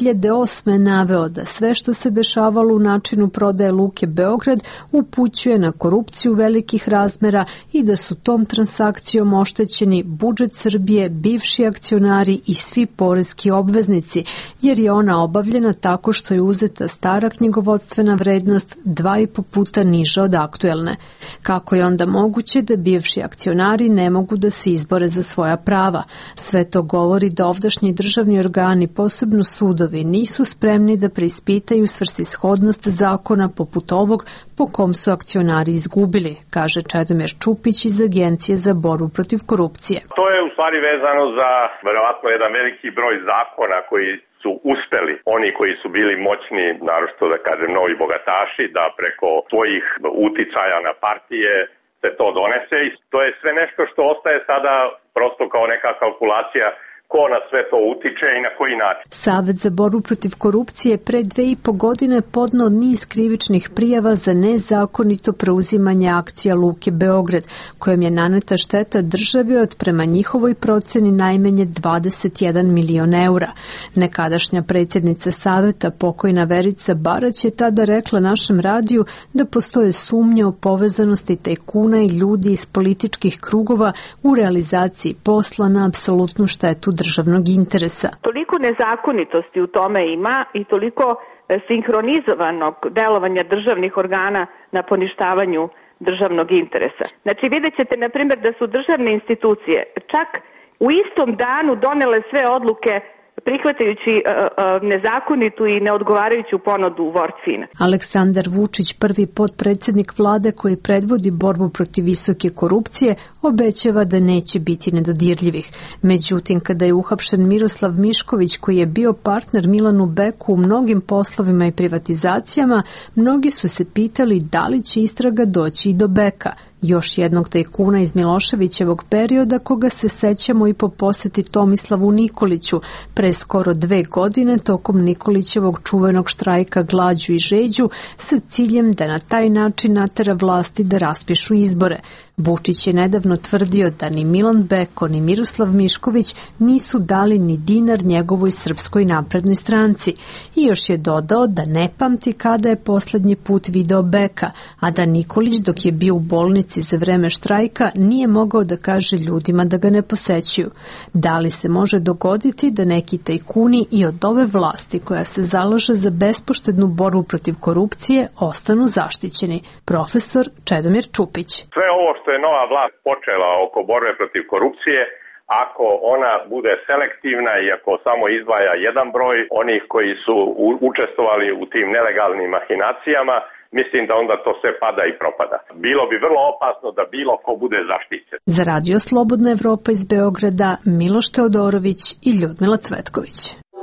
2008. naveo da sve što se dešavalo u načinu prodaje Luke Beograd upućuje na korupciju velikih razmera i da su tom transakcijom oštećeni budžet Srbije, bivši akcionari i svi poreski obveznici, jer je ona obavljena tako što je uzeta stara knjigovodstvena vrednost 2,5 puta niža od aktuelne. Kako je onda moguće da bivši akcionari ne mogu da se izbore za svoja prava? Sve to govori da ovdašnji državni organi, posebno sudovi, nisu spremni da preispitaju svrsishodnost zakona poput ovog po kom su akcionari izgubili, kaže Čedomir Čupić iz Agencije za borbu protiv korupcije. To je u stvari vezano za verovatno jedan veliki broj zakona koji su uspeli, oni koji su bili moćni, naročito da kažem novi bogataši, da preko svojih uticaja na partije se to donese i to je sve nešto što ostaje sada prosto kao neka kalkulacija ko na sve to utiče i na koji način. Savet za borbu protiv korupcije pre 2,5 godine podneo niz krivičnih prijava za nezakonito preuzimanje akcija Luke Beograd, kojem je naneta šteta državi od prema njihovoj proceni najmanje 21 milion eura. Nekadašnja predsjednica Saveta, pokojna Verica Barać, je tada rekla našem radiju da postoje sumnje o povezanosti tajkuna i ljudi iz političkih krugova u realizaciji posla na apsolutnu štetu državnog interesa. Toliko nezakonitosti u tome ima i toliko sinhronizovanog delovanja državnih organa na poništavanju državnog interesa. Znači vidjet ćete, na primjer, da su državne institucije čak u istom danu donele sve odluke prihvatajući nezakonitu i neodgovarajuću ponudu Vorcina. Aleksandar Vučić, prvi potpredsjednik vlade koji predvodi borbu protiv visoke korupcije, obećava da neće biti nedodirljivih. Međutim, kada je uhapšen Miroslav Mišković, koji je bio partner Milanu Beku u mnogim poslovima i privatizacijama, mnogi su se pitali da li će istraga doći i do Beka, još jednog tajkuna iz Miloševićevog perioda, koga se sećamo i po poseti Tomislavu Nikoliću pre skoro 2 godine tokom Nikolićevog čuvenog štrajka glađu i žeđu sa ciljem da na taj način natera vlasti da raspišu izbore. Vučić je nedavno tvrdio da ni Milan Beko ni Miroslav Mišković nisu dali ni dinar njegovoj Srpskoj naprednoj stranci i još je dodao da ne pamti kada je poslednji put video Beka, a da Nikolić dok je bio u bolnici za vreme štrajka nije mogao da kaže ljudima da ga ne posećuju. Da li se može dogoditi da neki tajkuni i od ove vlasti koja se zalaže za bespoštednu borbu protiv korupcije ostanu zaštićeni? Profesor Čedomir Čupić. Sve ovo što je nova vlast počela oko borbe protiv korupcije, ako ona bude selektivna i ako samo izdvaja jedan broj onih koji su učestvovali u tim nelegalnim mahinacijama, mislim da onda to sve pada i propada. Bilo bi vrlo opasno da bilo ko bude zaštićen. Za Radio Slobodna Evropa iz Beograda, Miloš Teodorović i Ljudmila Cvetković.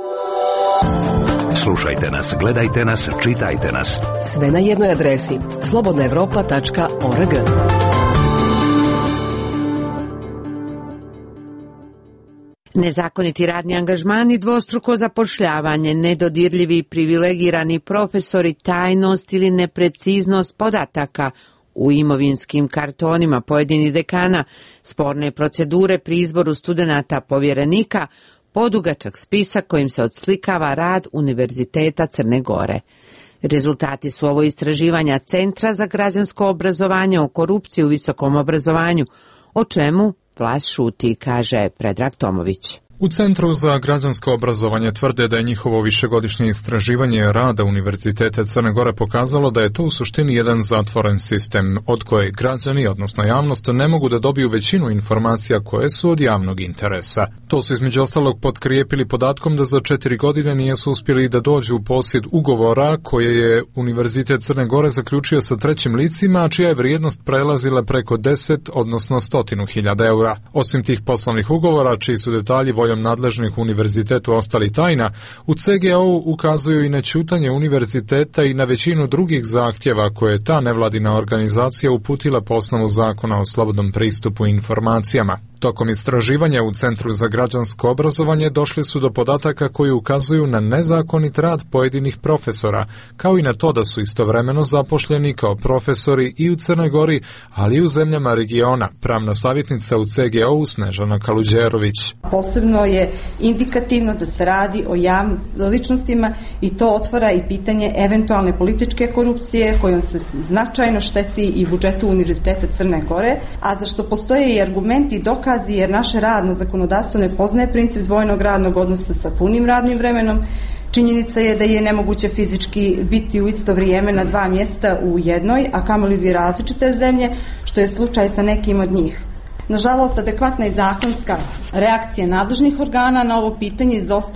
Slušajte nas, gledajte nas, čitajte nas. Sve na jednoj adresi slobodnaevropa.org. Nezakoniti radni angažmani, dvostruko zapošljavanje, nedodirljivi i privilegirani profesori, tajnost ili nepreciznost podataka u imovinskim kartonima pojedinih dekana, sporne procedure pri izboru studenata povjerenika, podugačak spisak kojim se odslikava rad Univerziteta Crne Gore. Rezultati su ovo istraživanja Centra za građansko obrazovanje o korupciji u visokom obrazovanju, o čemu vlast šuti, kaže Predrag Tomović. U Centru za građansko obrazovanje tvrde da je njihovo višegodišnje istraživanje rada Univerziteta Crne Gore pokazalo da je to u suštini jedan zatvoren sistem od kojeg građani, odnosno javnost, ne mogu da dobiju većinu informacija koje su od javnog interesa. To su između ostalog potkrijepili podatkom da za 4 godine nisu uspjeli da dođu u posjed ugovora koje je Univerzitet Crne Gore zaključio sa trećim licima, a čija je vrijednost prelazila preko 10, odnosno 100.000 eura. Osim tih poslovnih ugovora, čiji su detalji voljom nadležnih univerzitetu ostali tajna, u CGO ukazuju i na ćutanje univerziteta i na većinu drugih zahtjeva koje je ta nevladina organizacija uputila po osnovu zakona o slobodnom pristupu informacijama. Tokom istraživanja u Centru za građansko obrazovanje došli su do podataka koji ukazuju na nezakonit rad pojedinih profesora, kao i na to da su istovremeno zapošljeni kao profesori i u Crnoj Gori, ali i u zemljama regiona. Pravna savjetnica u CGO-u Snežana Kaluđerović. Posebno je indikativno da se radi o javnim ličnostima i to otvara i pitanje eventualne političke korupcije kojom se značajno šteti i budžetu Univerziteta Crne Gore, a za što postoje i argumenti i dokazi jer naše radno zakonodavstvo ne poznaje princip dvojnog radnog odnosa sa punim radnim vremenom. Činjenica je da je nemoguće fizički biti u isto vrijeme na dva mjesta u jednoj, a kamoli dvije različite zemlje, što je slučaj sa nekim od njih. Nažalost, adekvatna i zakonska reakcija nadležnih organa na ovo pitanje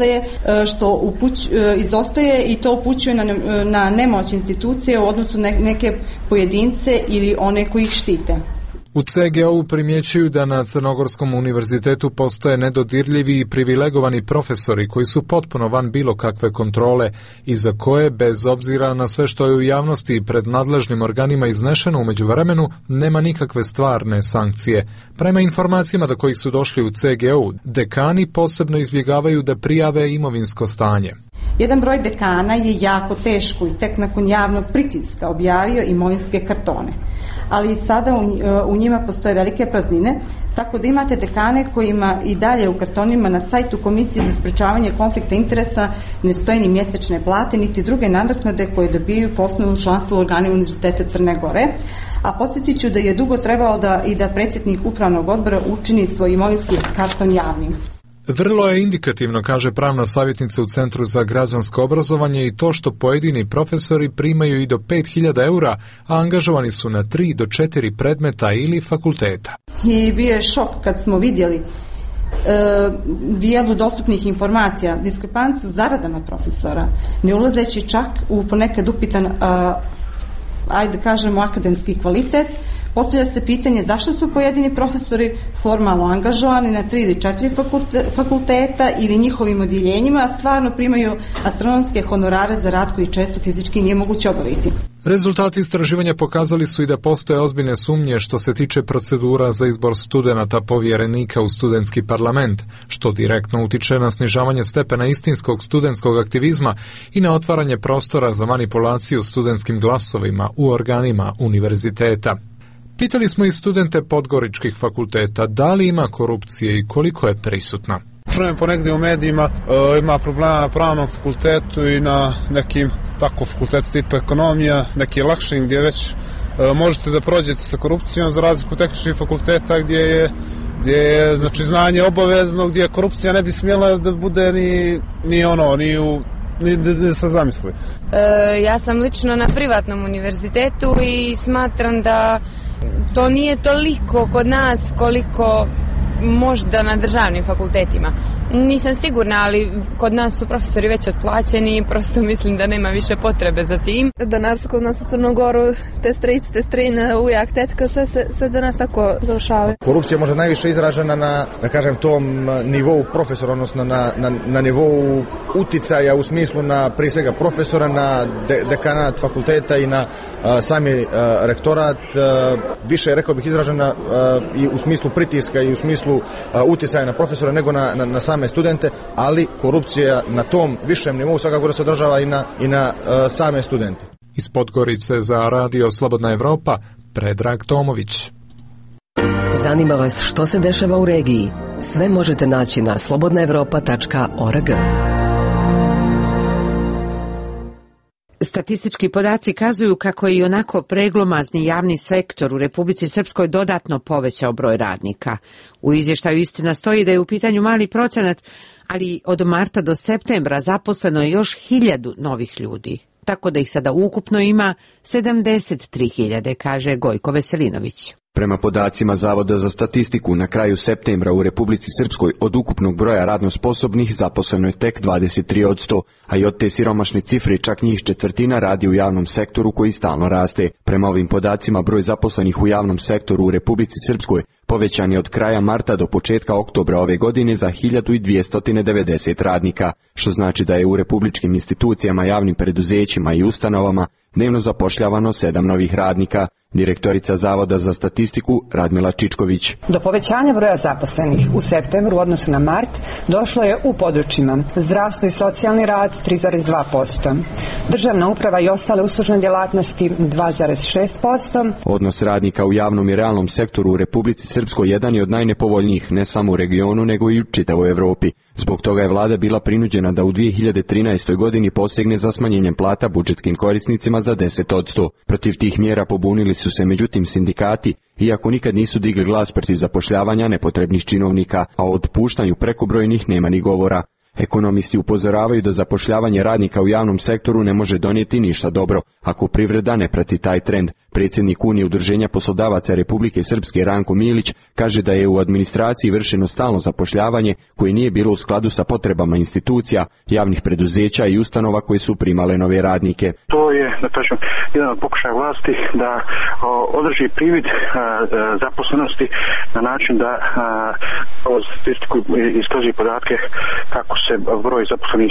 izostaje i to upućuje na nemoć institucije u odnosu na neke pojedince ili one koji ih štite. U CGO-u primjećuju da na Crnogorskom univerzitetu postoje nedodirljivi i privilegovani profesori koji su potpuno van bilo kakve kontrole i za koje, bez obzira na sve što je u javnosti i pred nadležnim organima iznešeno u međuvremenu, nema nikakve stvarne sankcije. Prema informacijama do kojih su došli u CGO-u, dekani posebno izbjegavaju da prijave imovinsko stanje. Jedan broj dekana je jako teško i tek nakon javnog pritiska objavio imovinske kartone. Ali i sada u njima postoje velike praznine, tako da imate dekane kojima i dalje u kartonima na sajtu Komisije za sprečavanje konflikta interesa ne stoje ni mjesečne plate, niti druge nadoknade koje dobijaju po osnovu članstva u organima Univerziteta Crne Gore. A podsjetit ću da je dugo trebalo da predsjednik upravnog odbora učini svoj imovinski karton javnim. Vrlo je indikativno, kaže pravna savjetnica u Centru za građansko obrazovanje, i to što pojedini profesori primaju i do 5.000 eura, a angažovani su na 3 do 4 predmeta ili fakulteta. I bio je šok kad smo vidjeli dijelu dostupnih informacija, diskrepanciju zaradama profesora, ne ulazeći čak u ponekad upitan ajde kažemo akademski kvalitet. Postavlja se pitanje zašto su pojedini profesori formalno angažovani na 3 ili 4 fakulteta ili njihovim odjeljenjima, a stvarno primaju astronomske honorare za rad koji često fizički nije moguće obaviti. Rezultati istraživanja pokazali su i da postoje ozbiljne sumnje što se tiče procedura za izbor studenata povjerenika u studentski parlament, što direktno utiče na snižavanje stepena istinskog studentskog aktivizma i na otvaranje prostora za manipulaciju studentskim glasovima u organima univerziteta. Pitali smo i studente podgoričkih fakulteta da li ima korupcije i koliko je prisutna. Čujem ponegdje u medijima ima problema na pravnom fakultetu i na nekim tako fakultetu tipa ekonomija, neki lakšim gdje već možete da prođete sa korupcijom, za razliku tehničkih fakulteta gdje je znači znanje obavezno, gdje korupcija ne bi smjela da bude ni se zamisli. Ja sam lično na privatnom univerzitetu i smatram da to nije toliko kod nas koliko možda na državnim fakultetima. Nisam sigurna, ali kod nas su profesori već otplaćeni i prosto mislim da nema više potrebe za tim. Kod nas u Crnogoru te strici, te strine, ujak, tetka, sve da nas tako završavaju. Korupcija može najviše izražena na, da kažem, tom nivou profesora, odnosno na nivou uticaja u smislu na prije svega profesora, na dekanat fakulteta i na sami rektorat. Više, rekao bih, izražena i u smislu pritiska i u smislu uticaja na profesora nego na same studente, ali korupcija na tom višem nivou svakako da se održava i na same studente. Iz Podgorice za radio Slobodna Evropa, Predrag Tomović. Zanima vas što se dešava u regiji? Sve možete naći na slobodnaevropa.org. Statistički podaci kazuju kako je i onako preglomazni javni sektor u Republici Srpskoj dodatno povećao broj radnika. U izvještaju istina stoji da je u pitanju mali procenat, ali od marta do septembra zaposleno je još 1000 novih ljudi. Tako da ih sada ukupno ima 73.000, kaže Gojko Veselinović. Prema podacima Zavoda za statistiku, na kraju septembra u Republici Srpskoj od ukupnog broja radno sposobnih zaposleno je tek 23%, a i od te siromašne cifre čak njih 1/4 radi u javnom sektoru koji stalno raste. Prema ovim podacima, broj zaposlenih u javnom sektoru u Republici Srpskoj Povećan je od kraja marta do početka oktobra ove godine za 1290 radnika, što znači da je u republičkim institucijama, javnim preduzećima i ustanovama dnevno zapošljavano 7 novih radnika. Direktorica Zavoda za statistiku Radmila Čičković. Do povećanja broja zaposlenih u septembru u odnosu na mart došlo je u područjima zdravstvo i socijalni rad 3,2%, državna uprava i ostale uslužne djelatnosti 2,6%. Odnos radnika u javnom i realnom sektoru u Republici Srpskoj jedan je od najnepovoljnijih ne samo u regionu nego i u čitavoj Evropi. Zbog toga je vlada bila prinuđena da u 2013. godini posegne za smanjenjem plata budžetskim korisnicima za 10%. Protiv tih mjera pobunili su se međutim sindikati, iako nikad nisu digli glas protiv zapošljavanja nepotrebnih činovnika, a o otpuštanju prekobrojnih nema ni govora. Ekonomisti upozoravaju da zapošljavanje radnika u javnom sektoru ne može donijeti ništa dobro, ako privreda ne prati taj trend. Predsjednik Unije udruženja poslodavaca Republike Srpske Ranko Milić kaže da je u administraciji vršeno stalno zapošljavanje koje nije bilo u skladu sa potrebama institucija, javnih preduzeća i ustanova koje su primale nove radnike. To je, da kažem, jedan od pokušaja vlasti da održi privid zaposlenosti na način da statistiku iskaže podatke kako se broj zaposlenih,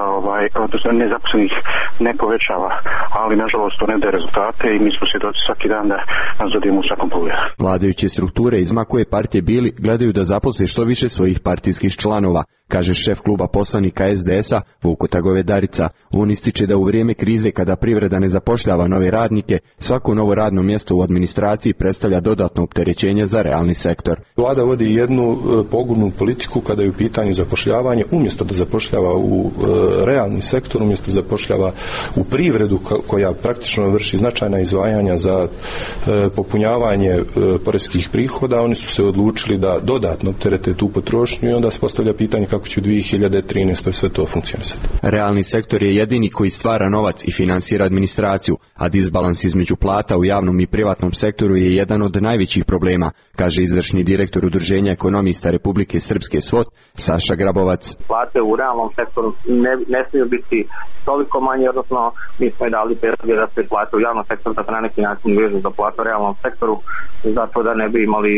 odnosno nezaposlenih ne povećava, ali nažalost to ne daje rezultate i mi smo svjedoci svaki dan da nas zadimo u svakom pogledu. Vladajuće strukture iz ma koje partije bili gledaju da zaposle što više svojih partijskih članova, kaže šef kluba poslanika SDS-a Vuko Tagovedarica. On ističe da u vrijeme krize kada privreda ne zapošljava nove radnike, svako novo radno mjesto u administraciji predstavlja dodatno opterećenje za realni sektor. Vlada vodi jednu pogubnu politiku kada je u pitanju zapošljavanje, umjesto da zapošljava u realni sektor, umjesto da zapošljava u privredu koja praktično vrši značajna izdvajanja za popunjavanje poreskih prihoda, oni su se odlučili da dodatno opterete tu potrošnju i onda se postavlja pitanje kako će u 2013. sve to funkcionisati. Realni sektor je jedini koji stvara novac i finansira administraciju, a disbalans između plata u javnom i privatnom sektoru je jedan od najvećih problema, kaže izvršni direktor Udruženja ekonomista Republike Srpske SWOT Saša Grabovac. Plate u realnom sektoru ne smiju biti toliko manje, odnosno mi smo i dali predloge da se plate u javnom sektoru da se na neki način vežu za platu u realnom sektoru, zato da ne bi imali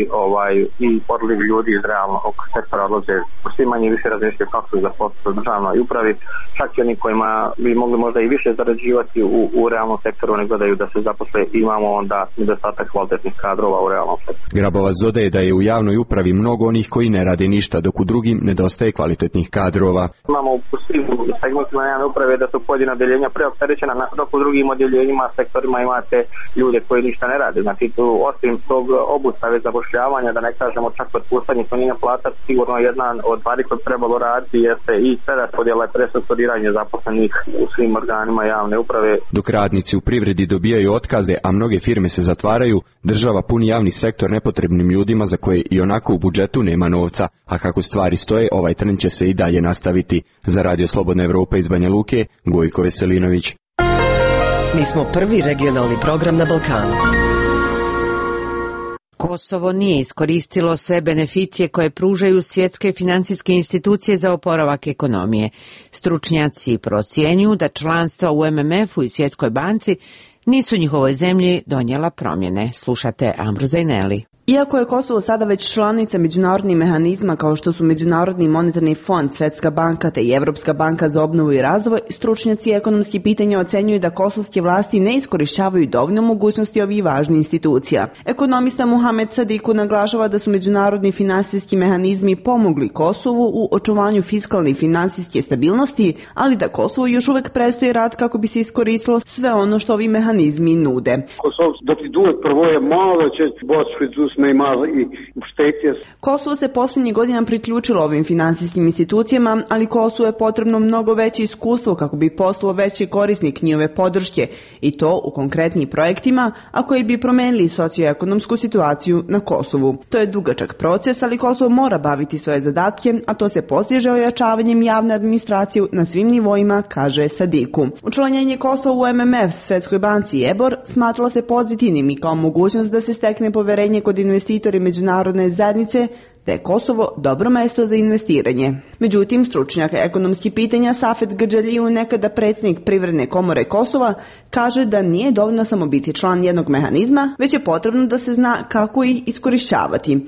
i odliv ljudi iz realnog sektora odlaze svi manje više razmišljaju kako su zaposliti u državnoj upravi, čak i oni kojima bi mogli možda i više zarađivati u realnom sektoru, ne gledaju da se zaposle, imamo onda nedostatak kvalitetnih kadrova u realnom sektoru. Grabovac dodaje da je u javnoj upravi mnogo onih koji ne rade ništa, dok u drugim nedostaje kvalitetnih kadrova. Imamo u svim segmentima javne uprave da su pojedina odjeljenja preopterećena, dok u drugim odjeljenjima, sektorima imate ljude koji ništa ne rade. Znači tu osim tog obustave zapošljavanja, da ne kažemo čak otpuštanje smanjenja plata, sigurno jedna od stvari koje trebalo raditi jeste i preraspodjela i prestrukturiranje zaposlenih u svim organima javne uprave. Dok radnici u privredi dobijaju otkaze, a mnoge firme se zatvaraju, država puni javni sektor nepotrebnim ljudima za koje i onako u budžetu nema novca, a kako stvari stoje, ovaj trend će se i dalje nastaviti. Za Radio Slobodna Evropa iz Banja Luke, Gojko Veselinović. Mi smo prvi regionalni program na Balkanu. Kosovo nije iskoristilo sve beneficije koje pružaju svjetske financijske institucije za oporavak ekonomije. Stručnjaci procjenjuju da članstva u MMF-u i Svjetskoj banci nisu njihovoj zemlji donijela promjene. Slušate Ambruza i Neli. Iako je Kosovo sada već članica međunarodnih mehanizma kao što su Međunarodni monetarni fond, Svjetska banka te i Evropska banka za obnovu i razvoj, stručnjaci ekonomski pitanja ocenjuju da kosovske vlasti ne iskorištavaju dovoljno mogućnosti ovih važnih institucija. Ekonomista Muhamed Sadiku naglašava da su međunarodni finansijski mehanizmi pomogli Kosovu u očuvanju fiskalne i finansijske stabilnosti, ali da Kosovo još uvek predstoji rad kako bi se iskoristilo sve ono što ovi mehanizmi nude. Kosovo se posljednjih godina priključilo ovim finansijskim institucijama, ali Kosovo je potrebno mnogo veće iskustvo kako bi postalo veći korisnik njihove podrške, i to u konkretnim projektima, a koji bi promenili socioekonomsku situaciju na Kosovu. To je dugačak proces, ali Kosovo mora baviti svoje zadatke, a to se postiže ojačavanjem javne administracije na svim nivoima, kaže Sadiku. Učlanjenje Kosova u MMF, Svjetskoj banci i EBOR smatralo se pozitivnim i kao mogućnost da se stekne poverenje kod investitori međunarodne zajednice da je Kosovo dobro mesto za investiranje. Međutim, stručnjak ekonomskih pitanja Safet Grdžaliju, nekada predsjednik Privredne komore Kosova, kaže da nije dovoljno samo biti član jednog mehanizma, već je potrebno da se zna kako ih iskorištavati.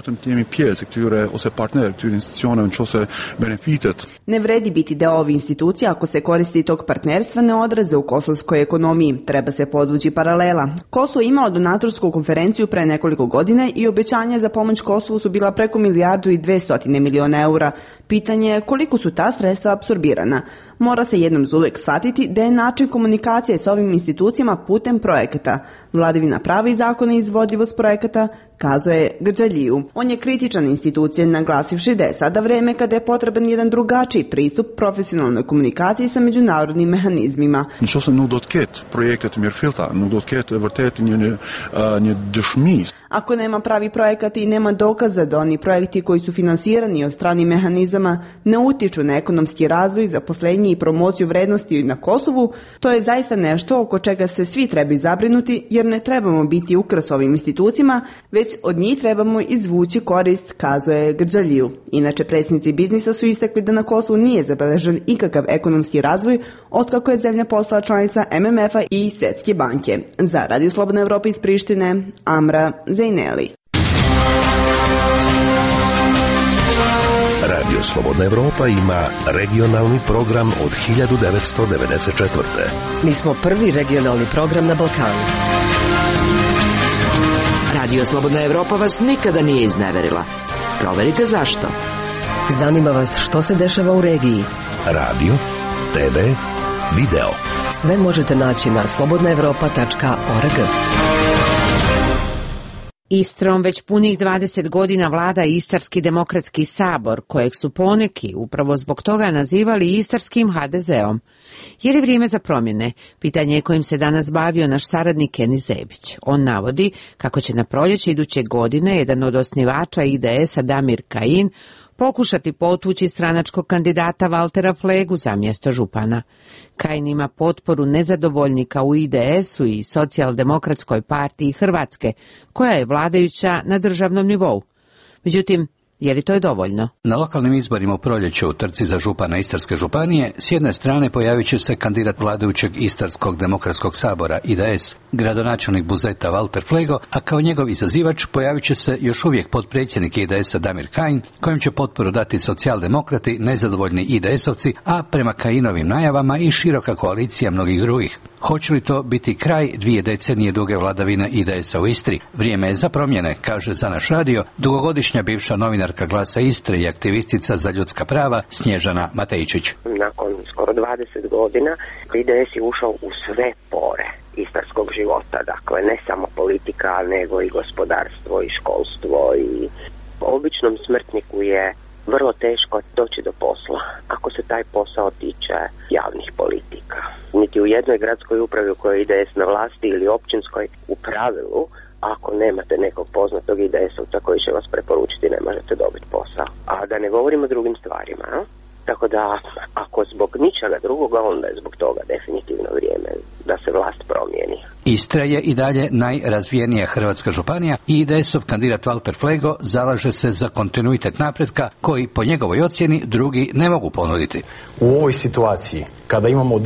Ne vredi biti deo ovih institucija ako se koristi tog partnerstva ne odraze u kosovskoj ekonomiji. Treba se podvući paralela. Kosovo je imalo donatorsku konferenciju pre nekoliko godina i obećanja za pomoć Kosovu su bila preko 1,2 milijarde eura. Pitanje je koliko su ta sredstva apsorbirana. Mora se jednom zauvek shvatiti da je način komunikacije s ovim institucijama putem projekata. Vladavina prava i zakona i izvodljivost projekata, kazuje Grdžaliju. On je kritičan institucije, naglasivši da je sada vreme kada je potreban jedan drugačiji pristup profesionalnoj komunikaciji sa međunarodnim mehanizmima. Ako nema pravi projekat i nema dokaza da oni projekti koji su finansirani od strani mehanizama ne utiču na ekonomski razvoj, zaposlenje i promociju vrednosti na Kosovu, to je zaista nešto oko čega se svi trebaju zabrinuti, jer ne trebamo biti ukras ovim institucijama, već od njih trebamo izvući korist, kazuje Grdžaliju. Inače, predsjednici biznisa su istakli da na Kosovu nije zabeležen ikakav ekonomski razvoj otkako je zemlja postala članica MMF-a i Svjetske banke. Za Radio Slobodna Evropa iz Prištine, Amra Zejneli. Radio Slobodna Evropa ima regionalni program od 1994. Mi smo prvi regionalni program na Balkanu. Radio Slobodna Evropa vas nikada nije izneverila. Proverite zašto. Zanima vas što se dešava u regiji. Radio, TV, video. Sve možete naći na slobodnaevropa.org. Istrom već punih 20 godina vlada Istarski demokratski sabor, kojeg su poneki upravo zbog toga nazivali Istarskim HDZ-om. Je li vrijeme za promjene? Pitanje je kojim se danas bavio naš saradnik Eni Zebić. On navodi kako će na proljeće iduće godine jedan od osnivača IDS-a Damir Kajin pokušati potući stranačkog kandidata Valtera Flegu za mjesto župana. Kajin ima potporu nezadovoljnika u IDS-u i Socijaldemokratskoj partiji Hrvatske, koja je vladajuća na državnom nivou. Međutim, je li to je dovoljno? Na lokalnim izborima u proljeću u trci za župana Istarske županije s jedne strane pojavit će se kandidat vladajućeg Istarskog demokratskog sabora IDS, gradonačelnik Buzeta Valter Flego, a kao njegov izazivač pojavit će se još uvijek potpredsjednik IDS-a Damir Kajin, kojem će potporu dati socijaldemokrati, nezadovoljni IDS-ovci, a prema Kajinovim najavama i široka koalicija mnogih drugih. Hoće li to biti kraj 2 decenije duge vladavine IDS-a u Istri? Vrijeme je za promjene, kaže za naš radio dugogodišnja bivša novinarka Glasa Istre i aktivistica za ljudska prava Snježana Matejčić. Nakon skoro 20 godina IDS je ušao u sve pore istarskog života, dakle ne samo politika, nego i gospodarstvo i školstvo i običnom smrtniku je vrlo teško doći do posla ako se taj posao tiče javnih politika. Niti u jednoj gradskoj upravi u kojoj je IDS na vlasti ili općinskoj u pravilu, ako nemate nekog poznatog IDS-ovca koji će vas preporučiti, ne možete dobiti posao. A da ne govorimo o drugim stvarima. Tako da, ako zbog ničega drugoga, onda je zbog toga definitivno vrijeme da se vlast promijeni. Istra je i dalje najrazvijenija hrvatska županija i IDS-ov kandidat Valter Flego zalaže se za kontinuitet napretka koji po njegovoj ocjeni drugi ne mogu ponuditi. U ovoj situaciji, kada imamo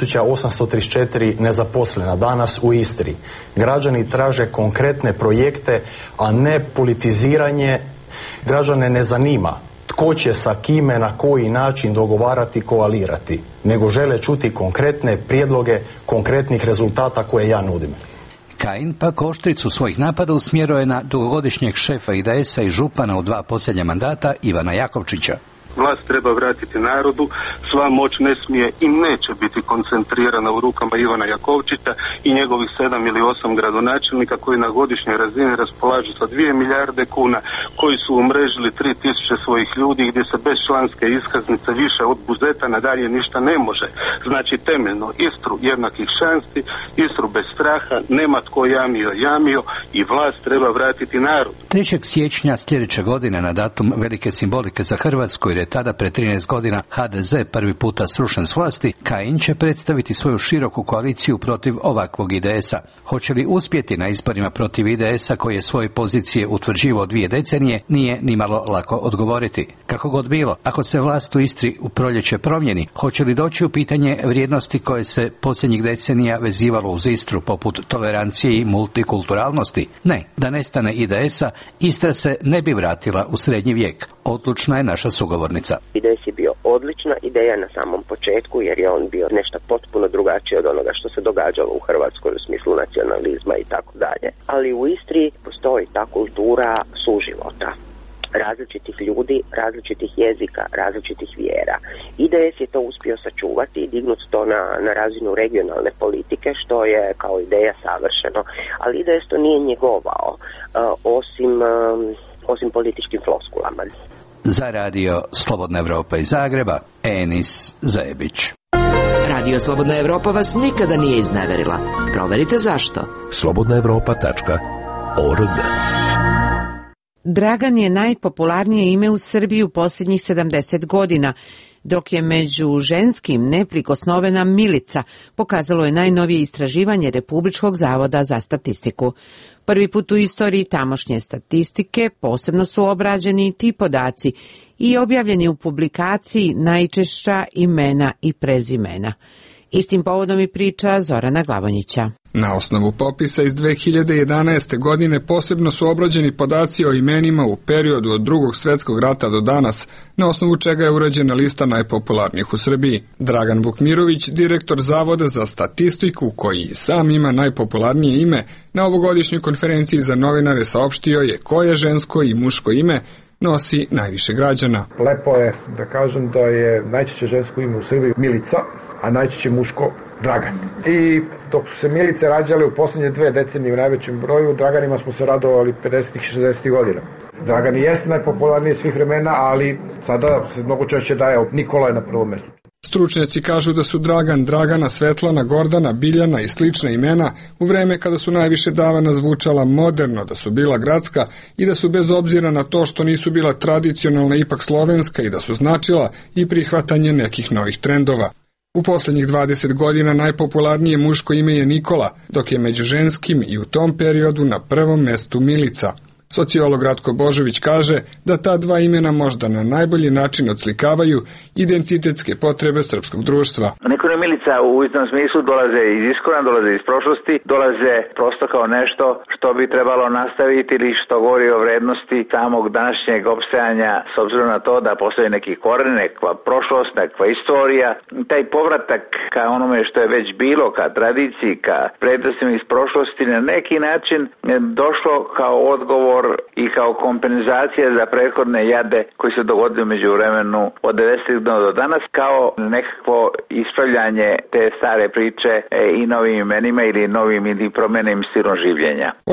9834 nezaposlena danas u Istri, građani traže konkretne projekte, a ne politiziranje. Građane ne zanima tko će sa kime na koji način dogovarati, koalirati, nego žele čuti konkretne prijedloge konkretnih rezultata koje ja nudim. Kajin pak oštricu svojih napada usmjeruje je na dugogodišnjeg šefa IDS-a i župana u 2 posljednja mandata Ivana Jakovčića. Vlast treba vratiti narodu, sva moć ne smije i neće biti koncentrirana u rukama Ivana Jakovčića i njegovih 7 ili 8 gradonačelnika koji na godišnjoj razini raspolažu sa 2 milijarde kuna, koji su umrežili 3000 svojih ljudi gdje se bez članske iskaznice više od Buzeta nadalje ništa ne može. Znači temeljno Istru jednakih šansi, Istru bez straha, nema tko jamio i vlast treba vratiti narodu. 3. siječnja sljedeće godine na datum velike simbolike za Hrvatsku, jer je tada pred 13 godina HDZ prvi puta srušen s vlasti, Kajin će predstaviti svoju široku koaliciju protiv ovakvog IDS-a. Hoće li uspjeti na izborima protiv IDS-a koji je svoje pozicije utvrđivao 2 decenije, pitanje nije nimalo lako odgovoriti. Kako god bilo, ako se vlast u Istri u proljeće promijeni, hoće li doći u pitanje vrijednosti koje se posljednjih decenija vezivalo uz Istru, poput tolerancije i multikulturalnosti? Ne, da nestane IDS-a, Istra se ne bi vratila u srednji vijek. Odlučna je naša sugovornica. IDS je bio odlična ideja na samom početku, jer je on bio nešto potpuno drugačije od onoga što se događalo u Hrvatskoj u smislu nacionalizma i tako dalje. Ali u Istri postoji ta kultura suživota različitih ljudi, različitih jezika, različitih vjera. IDS je to uspio sačuvati i dignuti to na razinu regionalne politike, što je kao ideja savršeno, ali IDS to nije njegovao, osim političkim floskulama. Za radio Slobodna Evropa iz Zagreba, Enis Zajebić. Radio Slobodna Evropa vas nikada nije izneverila. Proverite zašto. slobodnaevropa.org. Dragan je najpopularnije ime u Srbiji u posljednjih 70 godina, dok je među ženskim neprikosnovena Milica, pokazalo je najnovije istraživanje Republičkog zavoda za statistiku. Prvi put u istoriji tamošnje statistike posebno su obrađeni ti podaci i objavljeni u publikaciji Najčešća imena i prezimena. Istim povodom i priča Zorana Glavonjića. Na osnovu popisa iz 2011. godine posebno su obrađeni podaci o imenima u periodu od Drugog svjetskog rata do danas, na osnovu čega je urađena lista najpopularnijih u Srbiji. Dragan Vukmirović, direktor Zavoda za statistiku, koji sam ima najpopularnije ime, na ovogodišnjoj konferenciji za novinare saopštio je koje žensko i muško ime nosi najviše građana. Lepo je da kažem da je najčešće žensko ime u Srbiji Milica, a najčešće muško Dragan. I dok su se Milice rađale u posljednje 2 decenije u najvećem broju, Draganima smo se radovali 50-ih i 60-ih godina. Dragan i jeste najpopularniji svih vremena, ali sada se mnogo češće daje Nikola je na prvom mjestu. Stručnjaci kažu da su Dragan, Dragana, Svetlana, Gordana, Biljana i slična imena u vreme kada su najviše davana zvučala moderno, da su bila gradska i da su bez obzira na to što nisu bila tradicionalna ipak slovenska i da su značila i prihvatanje nekih novih trendova. U posljednjih 20 godina najpopularnije muško ime je Nikola, dok je među ženskim i u tom periodu na prvom mestu Milica. Sociolog Ratko Božović kaže da ta dva imena možda na najbolji način odslikavaju identitetske potrebe srpskog društva. Nikola i Milica u istom smislu dolaze iz iskona, dolaze iz prošlosti, dolaze prosto kao nešto što bi trebalo nastaviti ili što govori o vrednosti samog današnjeg opstajanja, s obzirom na to da postoji neki koren, nekakva prošlost, nekakva istorija. Taj povratak ka onome što je već bilo, ka tradiciji, ka prednostima iz prošlosti na neki način došlo kao odgovor i kao kompenzacija za prethodne jade koji se dogodili među vremenu od 90. do danas, kao nekakvo ispravljanje te stare priče i novim imenima ili novim ili promenim stilom življenja. Od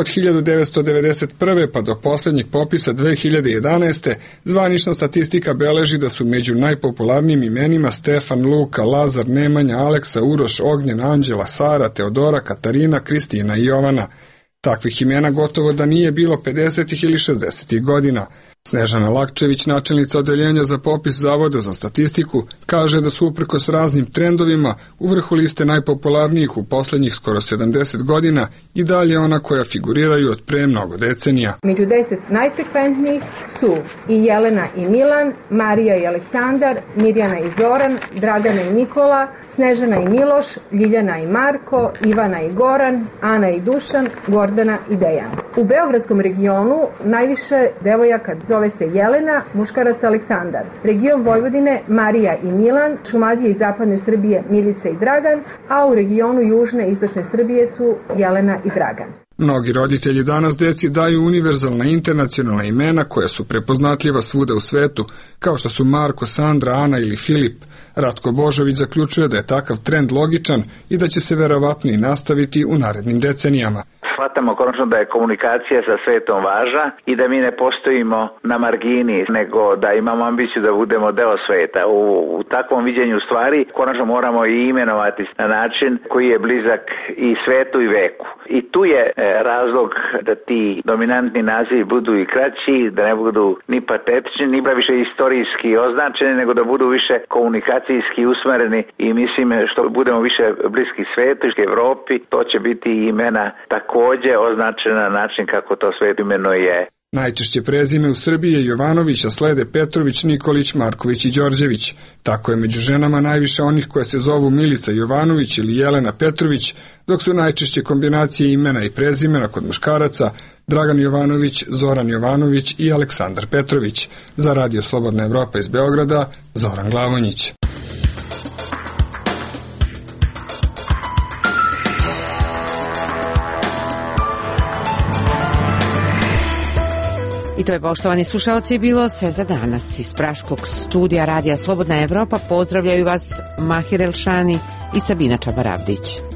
1991. pa do posljednjeg popisa 2011. zvanična statistika beleži da su među najpopularnijim imenima Stefan, Luka, Lazar, Nemanja, Aleksa, Uroš, Ognjen, Anđela, Sara, Teodora, Katarina, Kristina i Jovana. Takvih imena gotovo da nije bilo 50. ili 60. godina. Snežana Lakčević, načelnica odeljenja za popis Zavoda za statistiku, kaže da su uprkos raznim trendovima u vrhu liste najpopularnijih u posljednjih skoro 70 godina i dalje ona koja figuriraju od pre mnogo decenija. Među 10 najfrekventnijih su i Jelena i Milan, Marija i Aleksandar, Mirjana i Zoran, Dragana i Nikola, Snežana i Miloš, Ljiljana i Marko, Ivana i Goran, Ana i Dušan, Gordana i Dejan. U beogradskom regionu najviše devojaka zove se Jelena, muškarac Aleksandar. Region Vojvodine Marija i Milan, Šumadije i zapadne Srbije Milica i Dragan, a u regionu južne i istočne Srbije su Jelena i Dragan. Mnogi roditelji danas deci daju univerzalna internacionalna imena koja su prepoznatljiva svuda u svetu, kao što su Marko, Sandra, Ana ili Filip. Ratko Božović zaključuje da je takav trend logičan i da će se verovatno i nastaviti u narednim decenijama. Shvatamo konačno da je komunikacija sa svetom važna i da mi ne postojimo na margini, nego da imamo ambiciju da budemo deo sveta. U takvom viđenju stvari konačno moramo i imenovati na način koji je blizak i svetu i veku. I tu je razlog da ti dominantni nazivi budu i kraći, da ne budu ni patetični, ni više istorijski označeni, nego da budu više komunikacijski usmereni i mislim što budemo više bliski svetu i Evropi, to će biti imena također označena na način kako to svet imenuje Najčešće prezime u Srbiji je Jovanović, a slede Petrović, Nikolić, Marković i Đorđević. Tako je među ženama najviše onih koje se zovu Milica Jovanović ili Jelena Petrović, dok su najčešće kombinacije imena i prezimena kod muškaraca Dragan Jovanović, Zoran Jovanović i Aleksandar Petrović. Za Radio Slobodna Evropa iz Beograda, Zoran Glavonjić. I to je, poštovani slušaoci, bilo sve za danas. Iz praškog studija Radija Slobodna Evropa pozdravljaju vas Mahir Elšani i Sabina Čabaravdić.